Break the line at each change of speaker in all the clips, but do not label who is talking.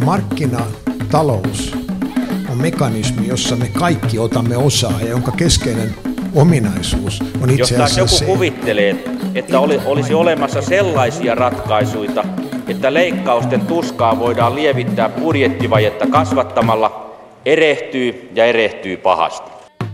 Markkinatalous on mekanismi, jossa me kaikki otamme osaa ja jonka keskeinen ominaisuus on itse asiassa
jos joku kuvittelee, että olisi olemassa sellaisia ratkaisuja, että leikkausten tuskaa voidaan lievittää budjettivajetta kasvattamalla, erehtyy pahasti.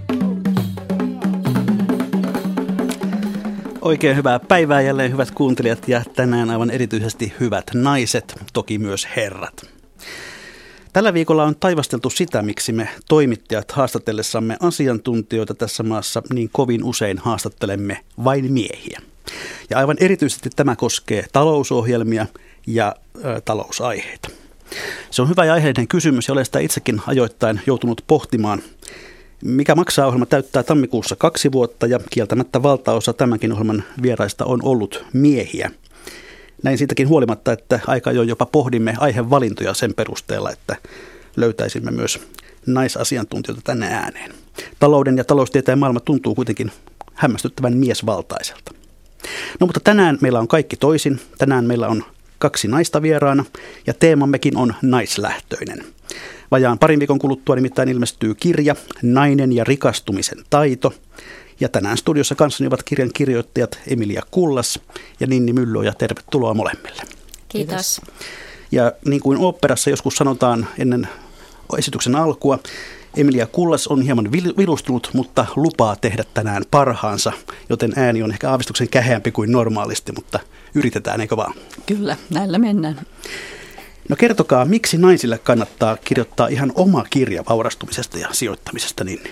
Oikein hyvää päivää jälleen, hyvät kuuntelijat, ja tänään aivan erityisesti hyvät naiset, toki myös herrat. Tällä viikolla on taivasteltu sitä, miksi me toimittajat haastatellessamme asiantuntijoita tässä maassa niin kovin usein haastattelemme vain miehiä. Ja aivan erityisesti tämä koskee talousohjelmia ja talousaiheita. Se on hyvä ja aiheinen kysymys, ja olen sitä itsekin ajoittain joutunut pohtimaan. Mikä maksaa -ohjelma täyttää tammikuussa 2 vuotta, ja kieltämättä valtaosa tämänkin ohjelman vieraista on ollut miehiä. Näin siitäkin huolimatta, että aika ajoin jopa pohdimme aihevalintoja sen perusteella, että löytäisimme myös naisasiantuntijoita tänne ääneen. Talouden ja taloustieteen maailma tuntuu kuitenkin hämmästyttävän miesvaltaiselta. No mutta tänään meillä on kaikki toisin. Tänään meillä on 2 naista vieraana ja teemammekin on naislähtöinen. Vajaan parin viikon kuluttua nimittäin ilmestyy kirja Nainen ja rikastumisen taito. Ja tänään studiossa kanssani ovat kirjan kirjoittajat Emilia Kullas ja Ninni Myllyoja. Tervetuloa molemmille.
Kiitos.
Ja niin kuin oopperassa joskus sanotaan ennen esityksen alkua, Emilia Kullas on hieman vilustunut, mutta lupaa tehdä tänään parhaansa, joten ääni on ehkä aavistuksen käheämpi kuin normaalisti, mutta yritetään, eikö vaan?
Kyllä, näillä mennään.
No kertokaa, miksi naisille kannattaa kirjoittaa ihan oma kirja vaurastumisesta ja sijoittamisesta, Ninni?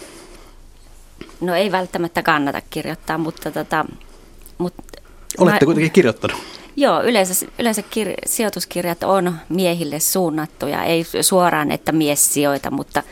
No ei välttämättä kannata kirjoittaa, mutta
olette kuitenkin kirjoittanut.
Joo, yleensä sijoituskirjat on miehille suunnattuja, ei suoraan, että mies sijoita, mutta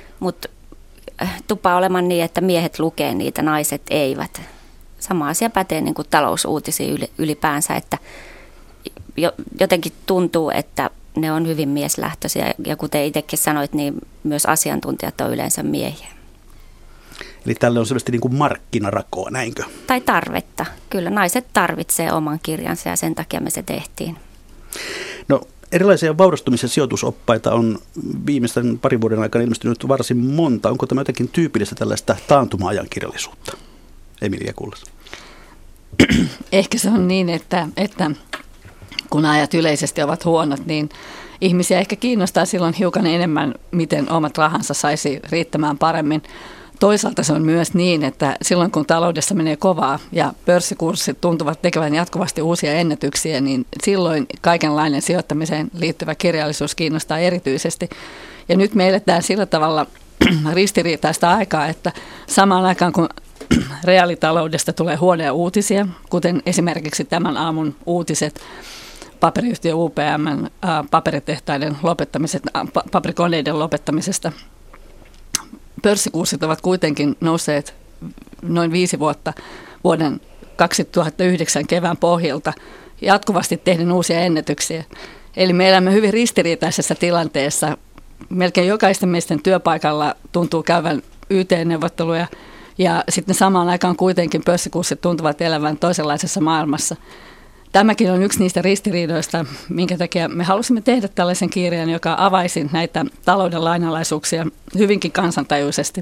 tupaa olemaan niin, että miehet lukee niitä, naiset eivät. Sama asia pätee niin kuin talousuutisia ylipäänsä, että jotenkin tuntuu, että ne on hyvin mieslähtöisiä ja kuten itsekin sanoit, niin myös asiantuntijat on yleensä miehiä.
Eli tälle on selvästi niin kuin markkinarakoa, näinkö?
Tai tarvetta. Kyllä naiset tarvitsee oman kirjansa ja sen takia me se tehtiin.
No erilaisia vaurastumisen sijoitusoppaita on viimeisten parin vuoden aikana ilmestynyt varsin monta. Onko tämä jotenkin tyypillistä tällaista taantuma-ajan kirjallisuutta? Emilia Kullas.
Ehkä se on niin, että kun ajat yleisesti ovat huonot, niin ihmisiä ehkä kiinnostaa silloin hiukan enemmän, miten omat rahansa saisi riittämään paremmin. Toisaalta se on myös niin, että silloin kun taloudessa menee kovaa ja pörssikurssit tuntuvat tekevän jatkuvasti uusia ennätyksiä, niin silloin kaikenlainen sijoittamiseen liittyvä kirjallisuus kiinnostaa erityisesti. Ja nyt me eletään sillä tavalla ristiriitaista aikaa, että samaan aikaan kun reaalitaloudesta tulee huonoja uutisia, kuten esimerkiksi tämän aamun uutiset paperiyhtiö UPM:n paperitehtaiden paperikoneiden lopettamisesta. Pörssikurssit ovat kuitenkin nousseet noin 5 vuotta vuoden 2009 kevään pohjalta jatkuvasti tehden uusia ennätyksiä. Eli me elämme hyvin ristiriitaisessa tilanteessa. Melkein jokaisten meistä työpaikalla tuntuu käyvän YT-neuvotteluja ja sitten samaan aikaan kuitenkin pörssikurssit tuntuvat elävän toisenlaisessa maailmassa. Tämäkin on yksi niistä ristiriidoista, minkä takia me halusimme tehdä tällaisen kirjan, joka avaisi näitä talouden lainalaisuuksia hyvinkin kansantajuisesti.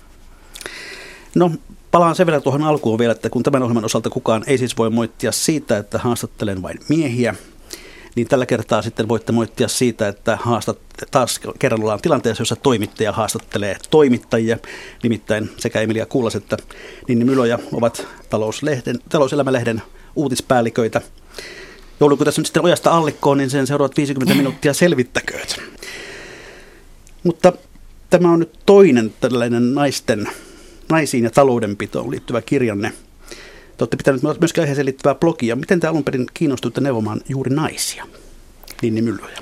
No palaan sen verran tuohon alkuun vielä, että kun tämän ohjelman osalta kukaan ei siis voi moittia siitä, että haastattelen vain miehiä, niin tällä kertaa sitten voitte moittia siitä, että taas kerran ollaan tilanteessa, jossa toimittaja haastattelee toimittajia. Nimittäin sekä Emilia Kullas että Ninni Myllyoja ovat Talouselämä-lehden uutispäälliköitä. Joudunko tässä nyt sitten ojasta allikkoon, niin sen seuraavat 50 minuuttia selvittäkööt. Mutta tämä on nyt toinen tällainen naisiin ja taloudenpitoon liittyvä kirjanne. Te olette pitäneet myöskin aiheeseen liittyvää blogia. Miten te alun perin kiinnostuitte neuvomaan juuri naisia? Ninni Myllyoja.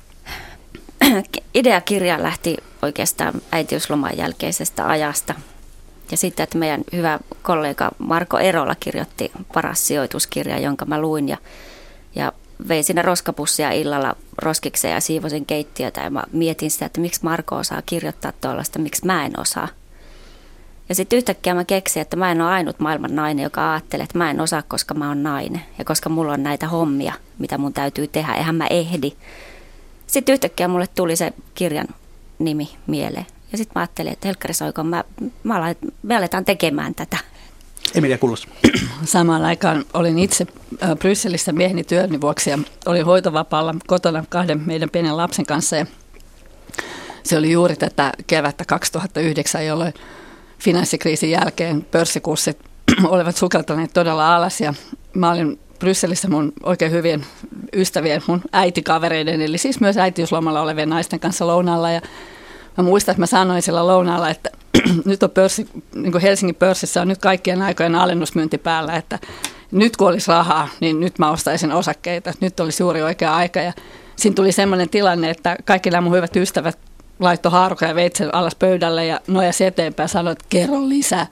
Ideakirja lähti oikeastaan äitiysloman jälkeisestä ajasta. Ja sitten, että meidän hyvä kollega Marko Erola kirjoitti paras sijoituskirja, jonka mä luin. Ja vein sinne roskapussia illalla roskikseen ja siivosin keittiötä. Ja mä mietin sitä, että miksi Marko osaa kirjoittaa tuollaista, miksi mä en osaa. Ja sitten yhtäkkiä mä keksin, että mä en ole ainut maailman nainen, joka ajattelee, että mä en osaa, koska mä oon nainen. Ja koska mulla on näitä hommia, mitä mun täytyy tehdä. Eihän mä ehdi. sitten yhtäkkiä mulle tuli se kirjan nimi mieleen. Ja sitten mä ajattelin, että Helkkari Soikon, me aletaan tekemään tätä.
Emilia Kullas.
Samaan aikaan olin itse Brysselissä mieheni työni vuoksi ja olin hoitovapaalla kotona 2 meidän pienen lapsen kanssa. Ja se oli juuri tätä kevättä 2009, jolloin finanssikriisin jälkeen pörssikurssit olivat sukeltaneet todella alas. Ja mä olin Brysselissä mun oikein hyvien ystävien, mun äitikavereiden, eli siis myös äitiyslomalla olevien naisten kanssa lounaalla. Ja mä muistan, että mä sanoin sillä lounaalla, että nyt on niin kuin Helsingin pörssissä on nyt kaikkien aikojen alennusmyynti päällä, että nyt kun olisi rahaa, niin nyt mä ostaisin osakkeita. Nyt olisi juuri oikea aika. Ja siinä tuli semmoinen tilanne, että kaikki nämä mun hyvät ystävät laittoi haarukan ja veitsen alas pöydälle ja nojasi eteenpäin ja sanoi, että kerro lisää.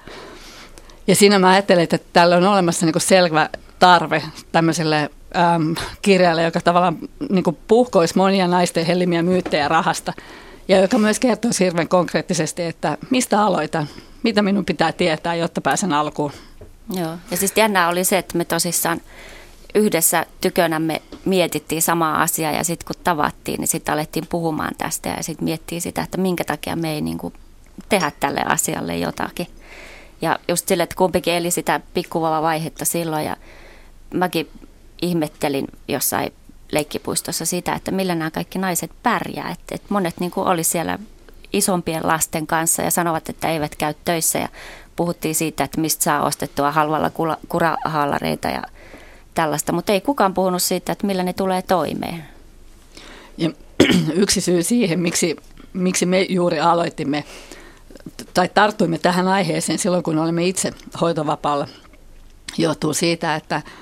Ja siinä mä ajattelin, että täällä on olemassa niin kuin selvä tarve tämmöiselle kirjalle, joka tavallaan niin kuin puhkoisi monia naisten hellimiä myyttejä rahasta. Ja joka myös kertoo hirveän konkreettisesti, että mistä aloitan, mitä minun pitää tietää, jotta pääsen alkuun.
Joo, ja siis jännää oli se, että me tosissaan yhdessä tykönämme mietittiin samaa asiaa ja sitten kun tavattiin, niin sitten alettiin puhumaan tästä ja sitten miettii sitä, että minkä takia me ei niin kuin tehdä tälle asialle jotakin. Ja just sille, että kumpikin eli sitä pikkuvauva-vaihetta silloin ja mäkin ihmettelin jossain leikkipuistossa sitä, että millä nämä kaikki naiset pärjää. Että monet niin kuin oli siellä isompien lasten kanssa ja sanovat, että eivät käy töissä ja puhuttiin siitä, että mistä saa ostettua halvalla kurahaalareita ja tällaista, mutta ei kukaan puhunut siitä, että millä ne tulee toimeen.
Ja yksi syy siihen, miksi me juuri aloitimme tai tarttuimme tähän aiheeseen silloin, kun olimme itse hoitovapaalla, johtuu siitä,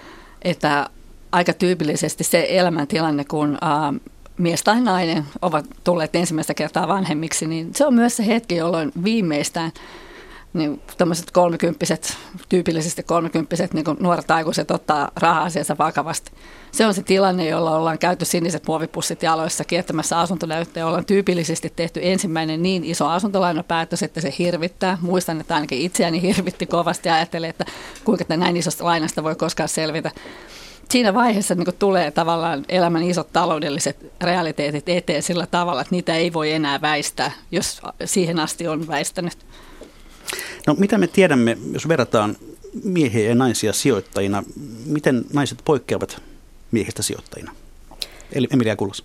että aika tyypillisesti se elämäntilanne, kun mies tai nainen ovat tulleet ensimmäistä kertaa vanhemmiksi, niin se on myös se hetki, jolloin viimeistään niin tämmöiset tyypillisesti kolmekymppiset niin nuoret aikuiset ottaa raha-asiansa vakavasti. Se on se tilanne, jolla ollaan käyty siniset muovipussit jaloissa kiertämässä asuntonäyttöjä. Ollaan tyypillisesti tehty ensimmäinen niin iso asuntolainapäätös, että se hirvittää. Muistan, että ainakin itseäni hirvitti kovasti ja ajattelin, että kuinka näin isosta lainasta voi koskaan selvitä. Siinä vaiheessa niin tulee tavallaan elämän isot taloudelliset realiteetit eteen sillä tavalla, että niitä ei voi enää väistää, jos siihen asti on väistänyt.
No mitä me tiedämme, jos verrataan miehiä ja naisia sijoittajina, miten naiset poikkeavat miehistä sijoittajina? Eli Emilia Kullas.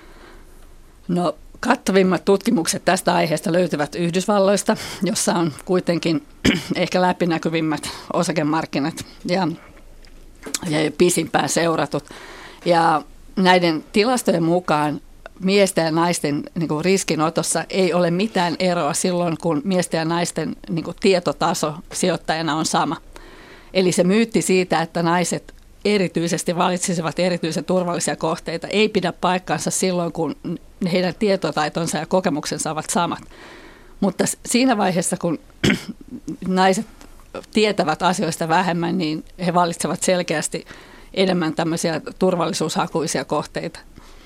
No kattavimmat tutkimukset tästä aiheesta löytyvät Yhdysvalloista, jossa on kuitenkin ehkä läpinäkyvimmät osakemarkkinat ja pisimpään seuratut. Ja näiden tilastojen mukaan miesten ja naisten niin kuin riskinotossa ei ole mitään eroa silloin, kun miesten ja naisten niin kuin tietotaso sijoittajana on sama. Eli se myytti siitä, että naiset erityisesti valitsisivat erityisen turvallisia kohteita, ei pidä paikkaansa silloin, kun heidän tietotaitonsa ja kokemuksensa ovat samat. Mutta siinä vaiheessa, kun naiset tietävät asioista vähemmän, niin he valitsevat selkeästi enemmän tämmöisiä turvallisuushakuisia kohteita.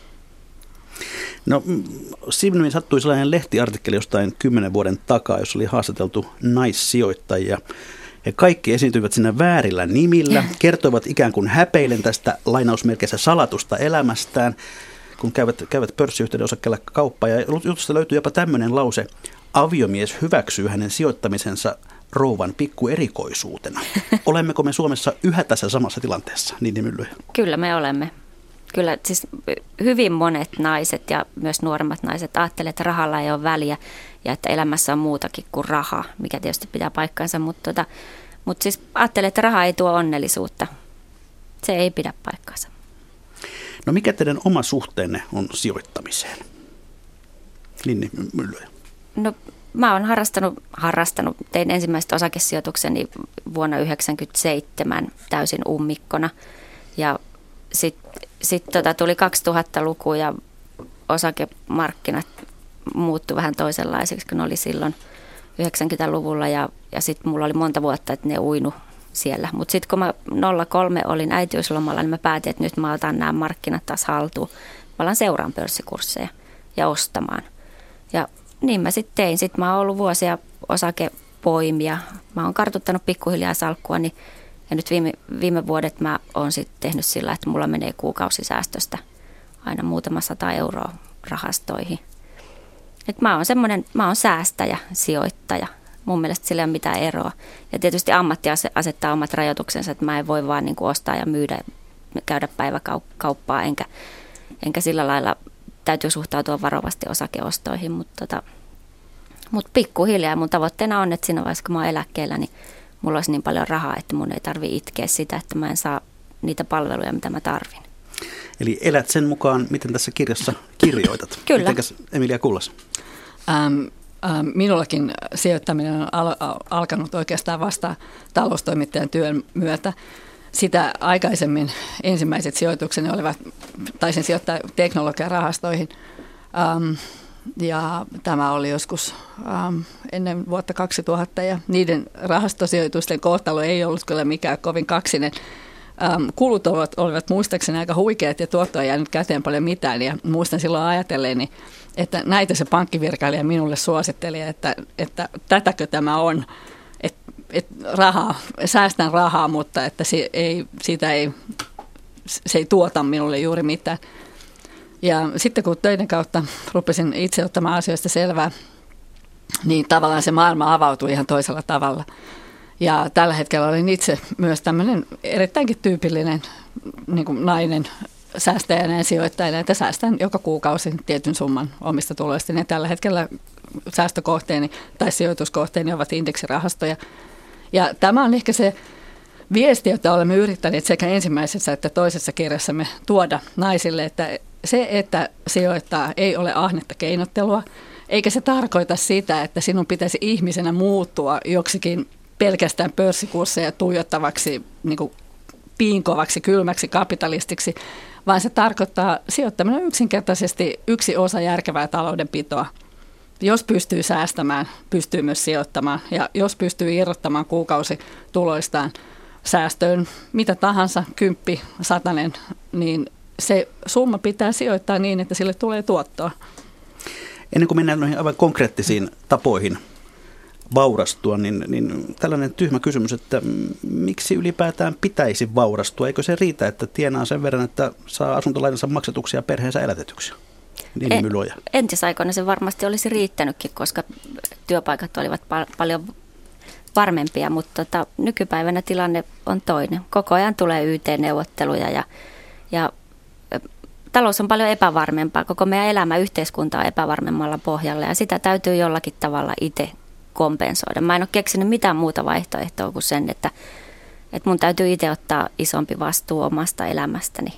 No, silloin sattui sellainen lehtiartikkeli jostain 10 vuoden takaa, jossa oli haastateltu naissijoittajia. He kaikki esiintyivät siinä väärillä nimillä, kertoivat ikään kuin häpeilen tästä lainausmerkeissä salatusta elämästään, kun käyvät pörssiyhtiöiden osakkeella kauppaa. Ja jutusta löytyy jopa tämmöinen lause, aviomies hyväksyy hänen sijoittamisensa rouvan pikkuerikoisuutena. Olemmeko me Suomessa yhä tässä samassa tilanteessa, Niini Myllyjä?
Kyllä me olemme. Kyllä siis hyvin monet naiset ja myös nuoremmat naiset ajattelevat, että rahalla ei ole väliä ja että elämässä on muutakin kuin raha, mikä tietysti pitää paikkansa, mutta siis ajattelevat, että raha ei tuo onnellisuutta. Se ei pidä paikkansa.
No mikä teidän oma suhteenne on sijoittamiseen? Niini Myllyjä.
No mä oon harrastanut, tein ensimmäiset osakesijoitukseni vuonna 1997 täysin ummikkona ja sitten tuli 2000-luku ja osakemarkkinat muuttui vähän toisenlaisiksi kuin ne oli silloin 90-luvulla ja sitten mulla oli monta vuotta, että ne uinu siellä. Mutta sitten kun mä 03 olin äitiyslomalla, niin mä päätin, että nyt mä otan nämä markkinat taas haltuun. Mä alan seuraan pörssikursseja ja ostamaan. Ja niin mä sitten tein. Sitten mä oon ollut vuosia osakepoimia. Mä oon kartuttanut pikkuhiljaa salkkuani. Ja nyt viime vuodet mä oon sitten tehnyt sillä, että mulla menee kuukausisäästöstä aina muutama 100 euroa rahastoihin. Et mä oon säästäjä, sijoittaja. Mun mielestä sillä ei ole mitään eroa. Ja tietysti ammatti asettaa omat rajoituksensa, että mä en voi vaan niin kuin ostaa ja myydä, käydä päiväkauppaa, enkä sillä lailla täytyy suhtautua varovasti osakeostoihin. Mutta pikkuhiljaa mun tavoitteena on, että siinä vaiheessa kun mä oon eläkkeellä, niin mulla olisi niin paljon rahaa, että mun ei tarvitse itkeä sitä, että mä en saa niitä palveluja, mitä mä tarvin.
Eli elät sen mukaan, miten tässä kirjassa kirjoitat.
Kyllä.
Mitenkäs Emilia Kullas?
Minullakin sijoittaminen on alkanut oikeastaan vasta taloustoimittajan työn myötä. Sitä aikaisemmin ensimmäiset sijoitukseni taisin sijoittaa teknologiarahastoihin. Ja tämä oli joskus ennen vuotta 2000 ja niiden rahastosijoitusten kohtalo ei ollut kyllä mikään kovin kaksinen. Kulut olivat muistaakseni aika huikeat ja tuotto ei jäänyt käteen paljon mitään ja muistan silloin ajatelleeni, että näitä se pankkivirkailija minulle suositteli, että tätäkö tämä on, että säästän rahaa, mutta että se ei tuota minulle juuri mitään. Ja sitten kun töiden kautta rupesin itse ottamaan asioista selvää, niin tavallaan se maailma avautui ihan toisella tavalla. Ja tällä hetkellä olin itse myös tämmöinen erittäinkin tyypillinen niin kuin nainen säästäjänä ja sijoittajana, että säästän joka kuukausi tietyn summan omista tuloista. Ja tällä hetkellä säästökohteeni tai sijoituskohteeni ovat indeksirahastoja. Ja tämä on ehkä se viesti, jota olemme yrittäneet sekä ensimmäisessä että toisessa kirjassamme tuoda naisille, että se, että sijoittaa, ei ole ahnetta keinottelua, eikä se tarkoita sitä, että sinun pitäisi ihmisenä muuttua joksikin pelkästään pörssikursseja tuijottavaksi, niin kuin piinkovaksi, kylmäksi kapitalistiksi, vaan se tarkoittaa sijoittaminen yksinkertaisesti yksi osa järkevää taloudenpitoa. Jos pystyy säästämään, pystyy myös sijoittamaan ja jos pystyy irrottamaan kuukausituloistaan säästöön mitä tahansa, 10, 100, niin se summa pitää sijoittaa niin, että sille tulee tuottoa.
Ennen kuin mennään noihin aivan konkreettisiin tapoihin vaurastua, niin tällainen tyhmä kysymys, että miksi ylipäätään pitäisi vaurastua? Eikö se riitä, että tienaa sen verran, että saa asuntolainansa maksatuksia ja perheensä elätetyksi?
Entisaikoina se varmasti olisi riittänytkin, koska työpaikat olivat paljon varmempia, mutta nykypäivänä tilanne on toinen. Koko ajan tulee YT-neuvotteluja ja talous on paljon epävarmempaa. Koko meidän elämä, yhteiskunta on epävarmemmalla pohjalla ja sitä täytyy jollakin tavalla itse kompensoida. Mä en ole keksinyt mitään muuta vaihtoehtoa kuin sen, että mun täytyy itse ottaa isompi vastuu omasta elämästäni.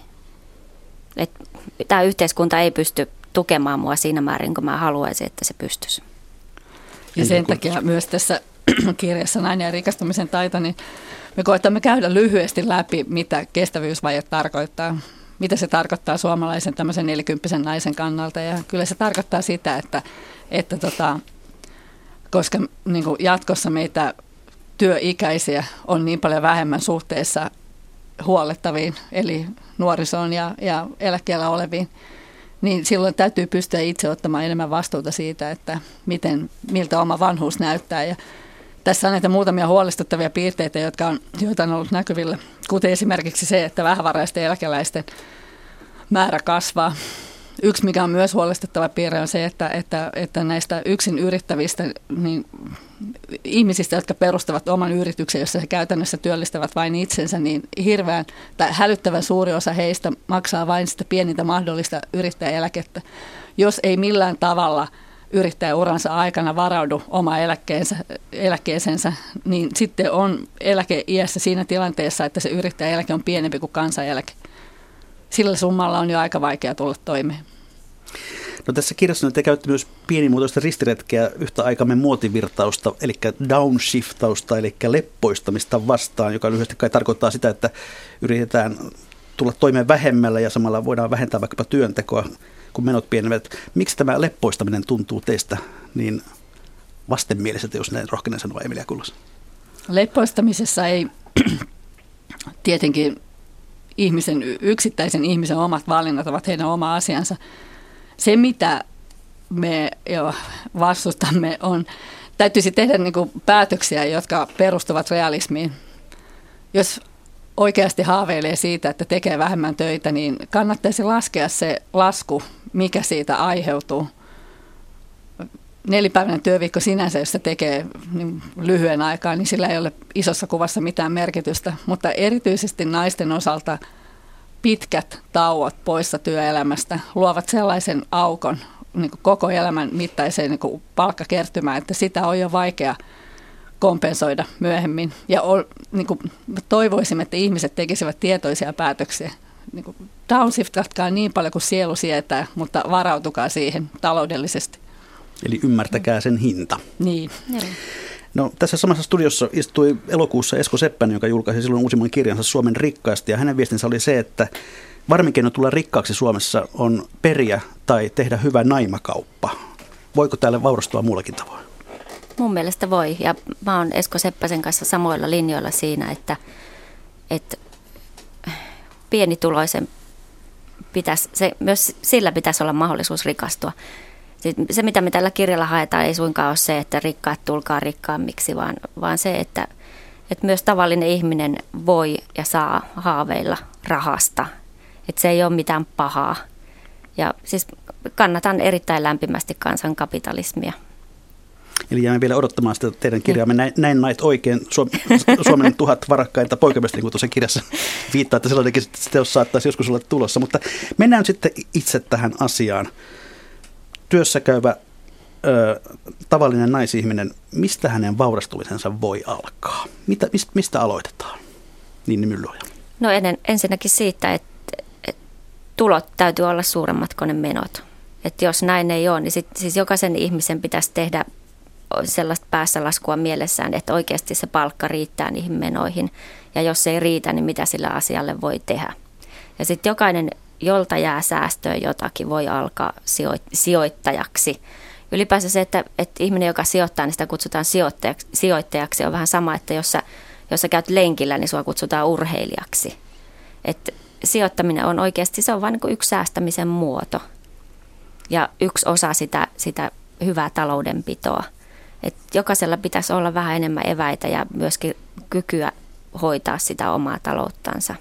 Tämä yhteiskunta ei pysty tukemaan mua siinä määrin, kun mä haluaisin, että se pystyisi.
Ja sen takia myös tässä kirjassa Nainen ja rikastumisen taito, niin me koetamme käydä lyhyesti läpi, mitä kestävyysvaje tarkoittaa. Mitä se tarkoittaa suomalaisen tämmöisen 40 naisen kannalta. Ja kyllä se tarkoittaa sitä, että koska niin kuin jatkossa meitä työikäisiä on niin paljon vähemmän suhteessa huollettaviin, eli nuorisoon ja eläkkeellä oleviin, niin silloin täytyy pystyä itse ottamaan enemmän vastuuta siitä, että miltä oma vanhuus näyttää. Ja tässä on näitä muutamia huolestuttavia piirteitä, joita on ollut näkyvillä, kuten esimerkiksi se, että vähävaraisten eläkeläisten määrä kasvaa. Yksi, mikä on myös huolestuttava piirre, on se, että näistä yksin yrittävistä niin ihmisistä, jotka perustavat oman yrityksen, jossa he käytännössä työllistävät vain itsensä, niin hirveän tai hälyttävän suuri osa heistä maksaa vain sitä pienintä mahdollista yrittäjäeläkettä. Jos ei millään tavalla yrittäjäuransa aikana varaudu oma eläkkeensä, niin sitten on eläkeiässä siinä tilanteessa, että se yrittäjäeläke on pienempi kuin kansaneläke. Sillä summalla on jo aika vaikea tulla toimeen.
No tässä kirjassa te käytte myös pienimuotoista ristiretkeä yhtä aikamme muotivirtausta, eli downshiftausta, eli leppoistamista vastaan, joka lyhyesti kai tarkoittaa sitä, että yritetään tulla toimeen vähemmällä ja samalla voidaan vähentää vaikkapa työntekoa, kun menot pienevät. Miksi tämä leppoistaminen tuntuu teistä niin vastenmieliseltä, jos näin rohkenen sanoa, Emilia Kullas?
Leppoistamisessa ei tietenkin yksittäisen ihmisen omat valinnat ovat heidän oma asiansa. Se, mitä me jo vastustamme, täytyisi tehdä niin kuin päätöksiä, jotka perustuvat realismiin. Jos oikeasti haaveilee siitä, että tekee vähemmän töitä, niin kannattaisi laskea se lasku mikä siitä aiheutuu. 4-päiväinen työviikko sinänsä, jos se tekee niin lyhyen aikaa, niin sillä ei ole isossa kuvassa mitään merkitystä, mutta erityisesti naisten osalta pitkät tauot poissa työelämästä luovat sellaisen aukon niin kuin koko elämän mittaiseen niin kuin palkkakertymään, että sitä on jo vaikea kompensoida myöhemmin. Ja niin kuin toivoisimme, että ihmiset tekisivät tietoisia päätöksiä. Niin kuin downshiftatkaa niin paljon kuin sielu sietää, mutta varautukaa siihen taloudellisesti.
Eli ymmärtäkää sen hinta.
Niin.
No, tässä samassa studiossa istui elokuussa Esko Seppänen, joka julkaisi silloin uusimman kirjansa Suomen rikkaasti. Ja hänen viestinsä oli se, että varmin keino tulla rikkaaksi Suomessa on periä tai tehdä hyvä naimakauppa. Voiko täällä vaurastua muullakin tavoin?
Mun mielestä voi. Ja mä oon Esko Seppäsen kanssa samoilla linjoilla siinä, että pienituloisen myös sillä pitäisi olla mahdollisuus rikastua. Se, mitä me tällä kirjalla haetaan, ei suinkaan ole se, että rikkaat tulkaa rikkaammiksi, vaan se, että myös tavallinen ihminen voi ja saa haaveilla rahasta. Että se ei ole mitään pahaa. Ja siis kannatan erittäin lämpimästi kansankapitalismia. Eli
jäämme vielä odottamaan sitä teidän kirjaamme. Näin nait oikein Suomen 1000 varakkainta poikamiestä, niin kuin tuossa kirjassa viittaa, että sellainenkin teos saattaisi joskus olla tulossa. Mutta mennään sitten itse tähän asiaan. Työssä käyvä tavallinen naisihminen, mistä hänen vaurastumisensa voi alkaa? Mistä aloitetaan? Niin Myllyoja.
No ensinnäkin siitä, että tulot täytyy olla suuremmat kuin ne menot. Että jos näin ei ole, niin siis jokaisen ihmisen pitäisi tehdä sellaista päässä laskua mielessään, että oikeasti se palkka riittää niihin menoihin. Ja jos se ei riitä, niin mitä sillä asialle voi tehdä. Ja sitten jokainen, jolta jää säästöä jotakin, voi alkaa sijoittajaksi. Ylipäänsä se, että ihminen, joka sijoittaa, niin sitä kutsutaan sijoittajaksi, on vähän sama, että jos sä käyt lenkillä, niin sua kutsutaan urheilijaksi. Että sijoittaminen on oikeasti, se on vain niin yksi säästämisen muoto ja yksi osa sitä hyvää taloudenpitoa. Et jokaisella pitäisi olla vähän enemmän eväitä ja myöskin kykyä hoitaa sitä omaa talouttansa.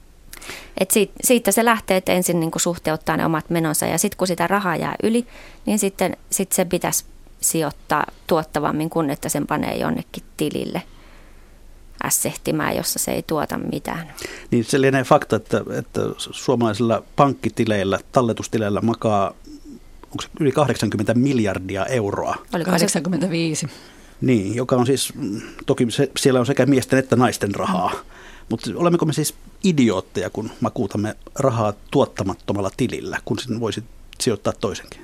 Et siitä se lähtee, että ensin niin kuin suhteuttaa ne omat menonsa ja sitten kun sitä rahaa jää yli, niin sitten se pitäisi sijoittaa tuottavammin kuin että sen panee jonnekin tilille ässehtimään, jossa se ei tuota mitään.
Niin se lienee fakta, että suomalaisilla pankkitileillä, talletustileillä makaa onko se yli 80 miljardia euroa.
Oli 85.
Niin, joka on siis, toki siellä on sekä miesten että naisten rahaa. Mutta olemmeko me siis idiootteja, kun makuutamme rahaa tuottamattomalla tilillä, kun sen voisi sijoittaa toisenkin?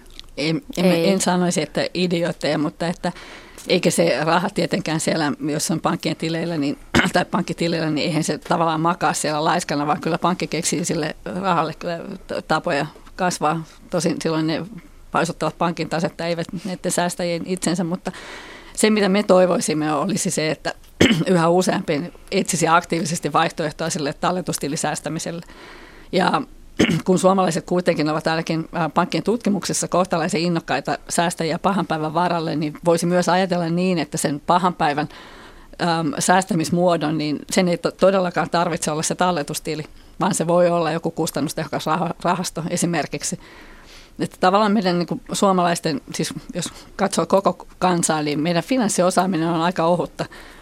En sanoisi, että idiootteja, mutta että eikä se raha tietenkään siellä, jos on pankkien tileillä, tai pankkitileillä, niin eihän se tavallaan makaa siellä laiskana, vaan kyllä pankki keksii sille rahalle kyllä tapoja kasvaa. Tosin silloin ne paisuttavat pankin tasetta, eivät näiden säästäjien itsensä, mutta se, mitä me toivoisimme, olisi se, että yhä useampi etsisi aktiivisesti vaihtoehtoa sille talletustilisäästämiselle. Ja kun suomalaiset kuitenkin ovat ainakin pankkien tutkimuksessa kohtalaisen innokkaita säästäjiä pahan päivän varalle, niin voisi myös ajatella niin, että sen pahan päivän säästämismuodon, niin sen ei todellakaan tarvitse olla se talletustili, vaan se voi olla joku kustannustehokas rahasto esimerkiksi. Että tavallaan meidän niin kuin suomalaisten, siis jos katsoo koko kansaa, niin meidän finanssiosaaminen on aika ohutta.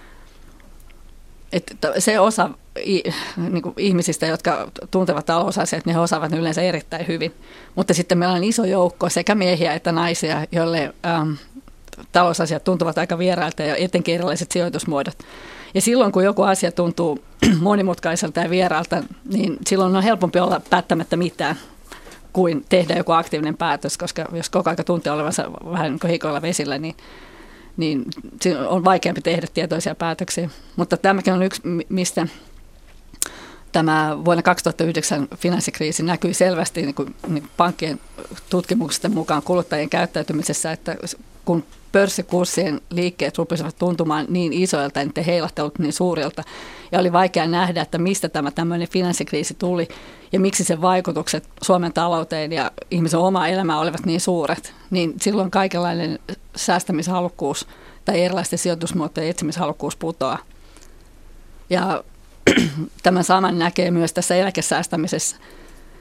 Että se osa niin kuin ihmisistä, jotka tuntevat talousasiat, niin he osaavat ne yleensä erittäin hyvin. Mutta sitten meillä on iso joukko sekä miehiä että naisia, joille talousasiat tuntuvat aika vierailta ja etenkin erilaiset sijoitusmuodot. Ja silloin, kun joku asia tuntuu monimutkaiselta ja vieraalta, niin silloin on helpompi olla päättämättä mitään kuin tehdä joku aktiivinen päätös, koska jos koko ajan tuntee olevansa vähän niin kuin hikoilla vesillä, niin on vaikeampi tehdä tietoisia päätöksiä. Mutta tämäkin on yksi, mistä tämä vuonna 2009 finanssikriisi näkyi selvästi niin kuin pankkien tutkimusten mukaan kuluttajien käyttäytymisessä, että kun pörssikurssien liikkeet rupesivat tuntumaan niin isoilta, että heilahtelut niin suurilta, ja oli vaikea nähdä, että mistä tämä tämmöinen finanssikriisi tuli, ja miksi sen vaikutukset Suomen talouteen ja ihmisen omaan elämään olivat niin suuret, niin silloin kaikenlainen säästämishalukkuus tai erilaisten sijoitusmuotojen etsimishalukkuus putoaa. Ja tämän saman näkee myös tässä eläkesäästämisessä.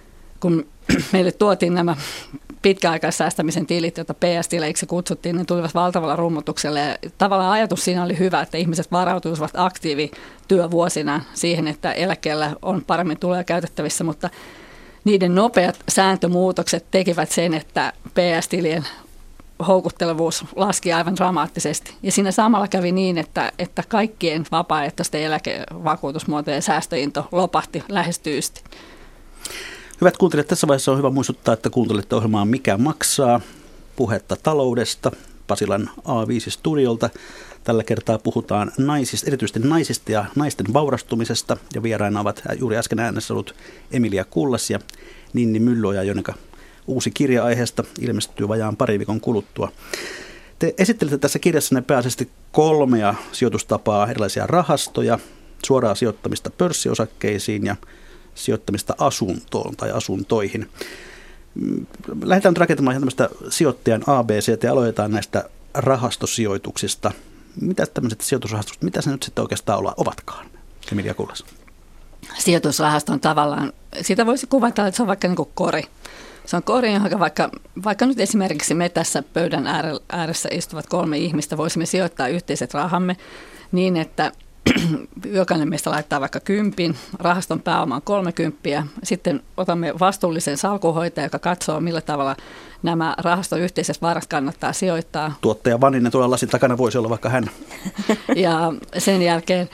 kun meille tuotiin nämä pitkäaikaissäästämisen tilit, joita PS-tileiksi kutsuttiin, ne tulivat valtavalla rummutuksella. Ja tavallaan ajatus siinä oli hyvä, että ihmiset varautuisivat aktiivityövuosina siihen, että eläkkeellä on paremmin tuloja käytettävissä, mutta niiden nopeat sääntömuutokset tekivät sen, että PS-tilien houkuttelevuus laski aivan dramaattisesti. Ja siinä samalla kävi niin, että kaikkien vapaaehtoisten eläkevakuutusmuotojen säästöinto lopahti lähes tyysti.
Hyvät kuuntelijat, tässä vaiheessa on hyvä muistuttaa, että kuuntelette ohjelmaa Mikä maksaa? Puhetta taloudesta Pasilan A5-studiolta. Tällä kertaa puhutaan naisista, erityisesti naisista ja naisten vaurastumisesta. Ja vieraina ovat juuri äsken äänessä ollut Emilia Kullas ja Ninni Myllyoja, jonka uusi kirja aiheesta ilmestyy vajaan parin viikon kuluttua. Te esittelette tässä kirjassanne pääasiassa 3 sijoitustapaa, erilaisia rahastoja, suoraa sijoittamista pörssiosakkeisiin ja sijoittamista asuntoon tai asuntoihin. Lähdetään nyt rakentamaan tämmöistä sijoittajan ABC:tä ja aloitetaan näistä rahastosijoituksista. Mitä tämmöiset sijoitusrahastot, mitä se nyt sitten oikeastaan ovatkaan? Emilia Kullas.
Sijoitusrahasto on tavallaan, sitä voisi kuvata, että se on vaikka niin kuin kori. Se on kori, johon vaikka nyt esimerkiksi me tässä pöydän ääressä istuvat 3 ihmistä voisimme sijoittaa yhteiset rahamme niin, että jokainen meistä laittaa vaikka 10, rahaston pääoma on 30, sitten otamme vastuullisen salkunhoitajan, joka katsoo, millä tavalla nämä rahaston yhteiset varat kannattaa sijoittaa.
Tuottaja Vaninen tuolla lasin takana voisi olla vaikka hän.
Ja sen jälkeen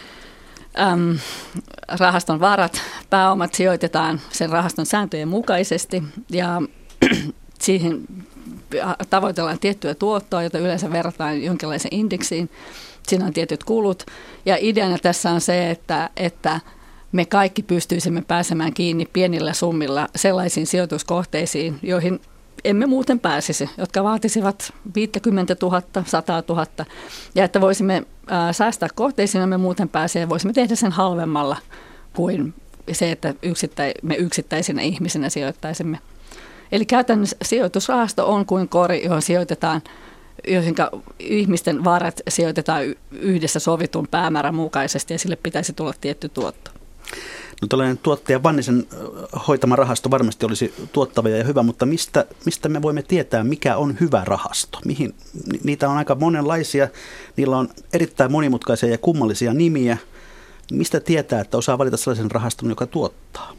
rahaston varat, pääomat sijoitetaan sen rahaston sääntöjen mukaisesti ja siihen tavoitellaan tiettyä tuottoa, jota yleensä verrataan jonkinlaiseen indeksiin. Siinä on tietyt kulut ja ideana tässä on se, että me kaikki pystyisimme pääsemään kiinni pienillä summilla sellaisiin sijoituskohteisiin, joihin emme muuten pääsisi, jotka vaatisivat 50 000, 100 000 ja että voisimme säästää kohteisiin, me muuten pääsee, voisimme tehdä sen halvemmalla kuin se, että me yksittäisinä ihmisinä sijoittaisimme. Eli käytännössä sijoitusrahasto on kuin kori, johon sijoitetaan, joihin ihmisten varat sijoitetaan yhdessä sovitun päämäärän mukaisesti ja sille pitäisi tulla tietty tuotto.
No tällainen tuottaja Vannisen hoitama rahasto varmasti olisi tuottava ja hyvä, mutta mistä me voimme tietää, mikä on hyvä rahasto? Niitä on aika monenlaisia, niillä on erittäin monimutkaisia ja kummallisia nimiä. Mistä tietää, että osaa valita sellaisen rahaston, joka tuottaa?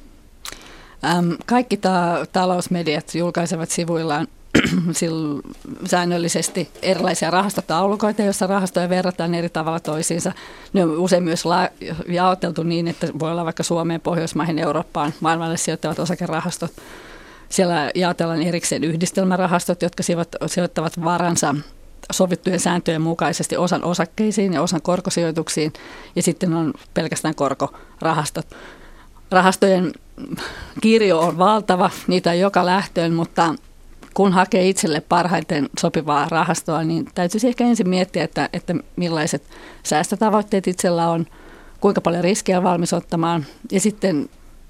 Kaikki talousmediat julkaisevat sivuillaan säännöllisesti erilaisia rahastotaulukoita, joissa rahastoja verrataan eri tavalla toisiinsa. Ne on usein myös jaoteltu niin, että voi olla vaikka Suomeen, Pohjoismaihin, Eurooppaan, maailmalle sijoittavat osakerahastot. Siellä jaotellaan erikseen yhdistelmärahastot, jotka sijoittavat varansa sovittujen sääntöjen mukaisesti osan osakkeisiin ja osan korkosijoituksiin, ja sitten on pelkästään korkorahastot. Rahastojen kirjo on valtava, niitä on joka lähtöön, mutta kun hakee itselle parhaiten sopivaa rahastoa, niin täytyisi ehkä ensin miettiä, että millaiset säästötavoitteet itsellä on, kuinka paljon riskejä on valmis ottamaan ja sitten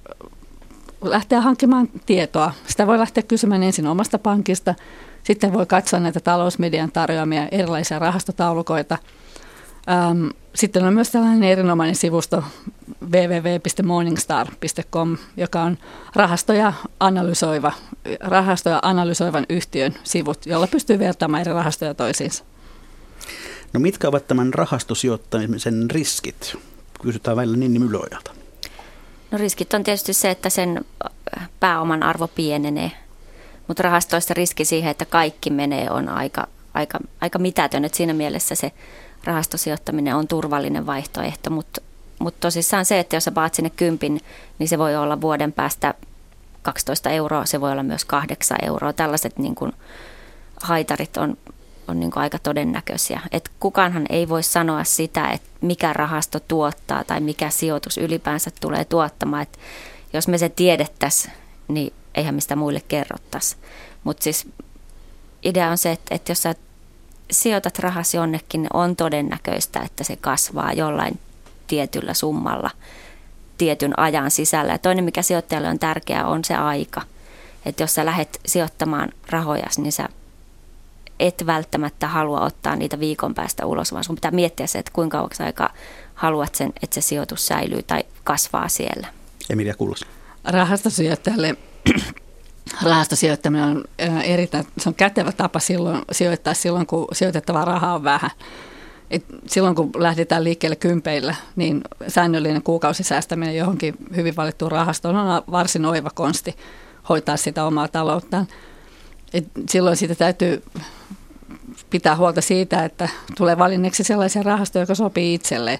lähteä hankkimaan tietoa. Sitä voi lähteä kysymään ensin omasta pankista, sitten voi katsoa näitä talousmedian tarjoamia erilaisia rahastotaulukoita. Sitten on myös tällainen erinomainen sivusto www.morningstar.com, joka on rahastoja analysoivan yhtiön sivut, jolla pystyy vertaamaan eri rahastoja toisiinsa.
No mitkä ovat tämän rahastosijoittamisen riskit? Kysytään välillä Ninni Myllyojalta.
No riskit on tietysti se, että sen pääoman arvo pienenee, mutta rahastoista riski siihen, että kaikki menee, on aika mitätön, että siinä mielessä se rahastosijoittaminen on turvallinen vaihtoehto, mutta tosissaan se, että jos sä paat sinne 10, niin se voi olla vuoden päästä 12 €, se voi olla myös 8 €. Tällaiset niin kuin haitarit on niin kuin aika todennäköisiä. Et kukaanhan ei voi sanoa sitä, että mikä rahasto tuottaa tai mikä sijoitus ylipäänsä tulee tuottamaan. Et jos me se tiedettäisiin, niin eihän mistä muille kerrottaisi. Mutta siis idea on se, että jos sä sijoitat rahasi jonnekin, niin on todennäköistä, että se kasvaa jollain tietyllä summalla tietyn ajan sisällä. Ja toinen, mikä sijoittajalle on tärkeää, on se aika. Että jos sä lähdet sijoittamaan rahoja, niin sä et välttämättä halua ottaa niitä viikon päästä ulos, vaan sun pitää miettiä se, että kuinka kauaksi aikaa haluat sen, että se sijoitus säilyy tai kasvaa siellä.
Emilia Kullas.
Rahastosijoittajalle rahastosijoittaminen on se on kätevä tapa sijoittaa silloin, kun sijoitettavaa rahaa on vähän. Silloin kun lähdetään liikkeelle kympeillä, niin säännöllinen kuukausisäästäminen johonkin hyvin valittuun rahastoon on varsin oiva konsti hoitaa sitä omaa talouttaan. Silloin siitä täytyy pitää huolta siitä, että tulee valinneeksi sellaisia rahastoja, joka sopii itselleen.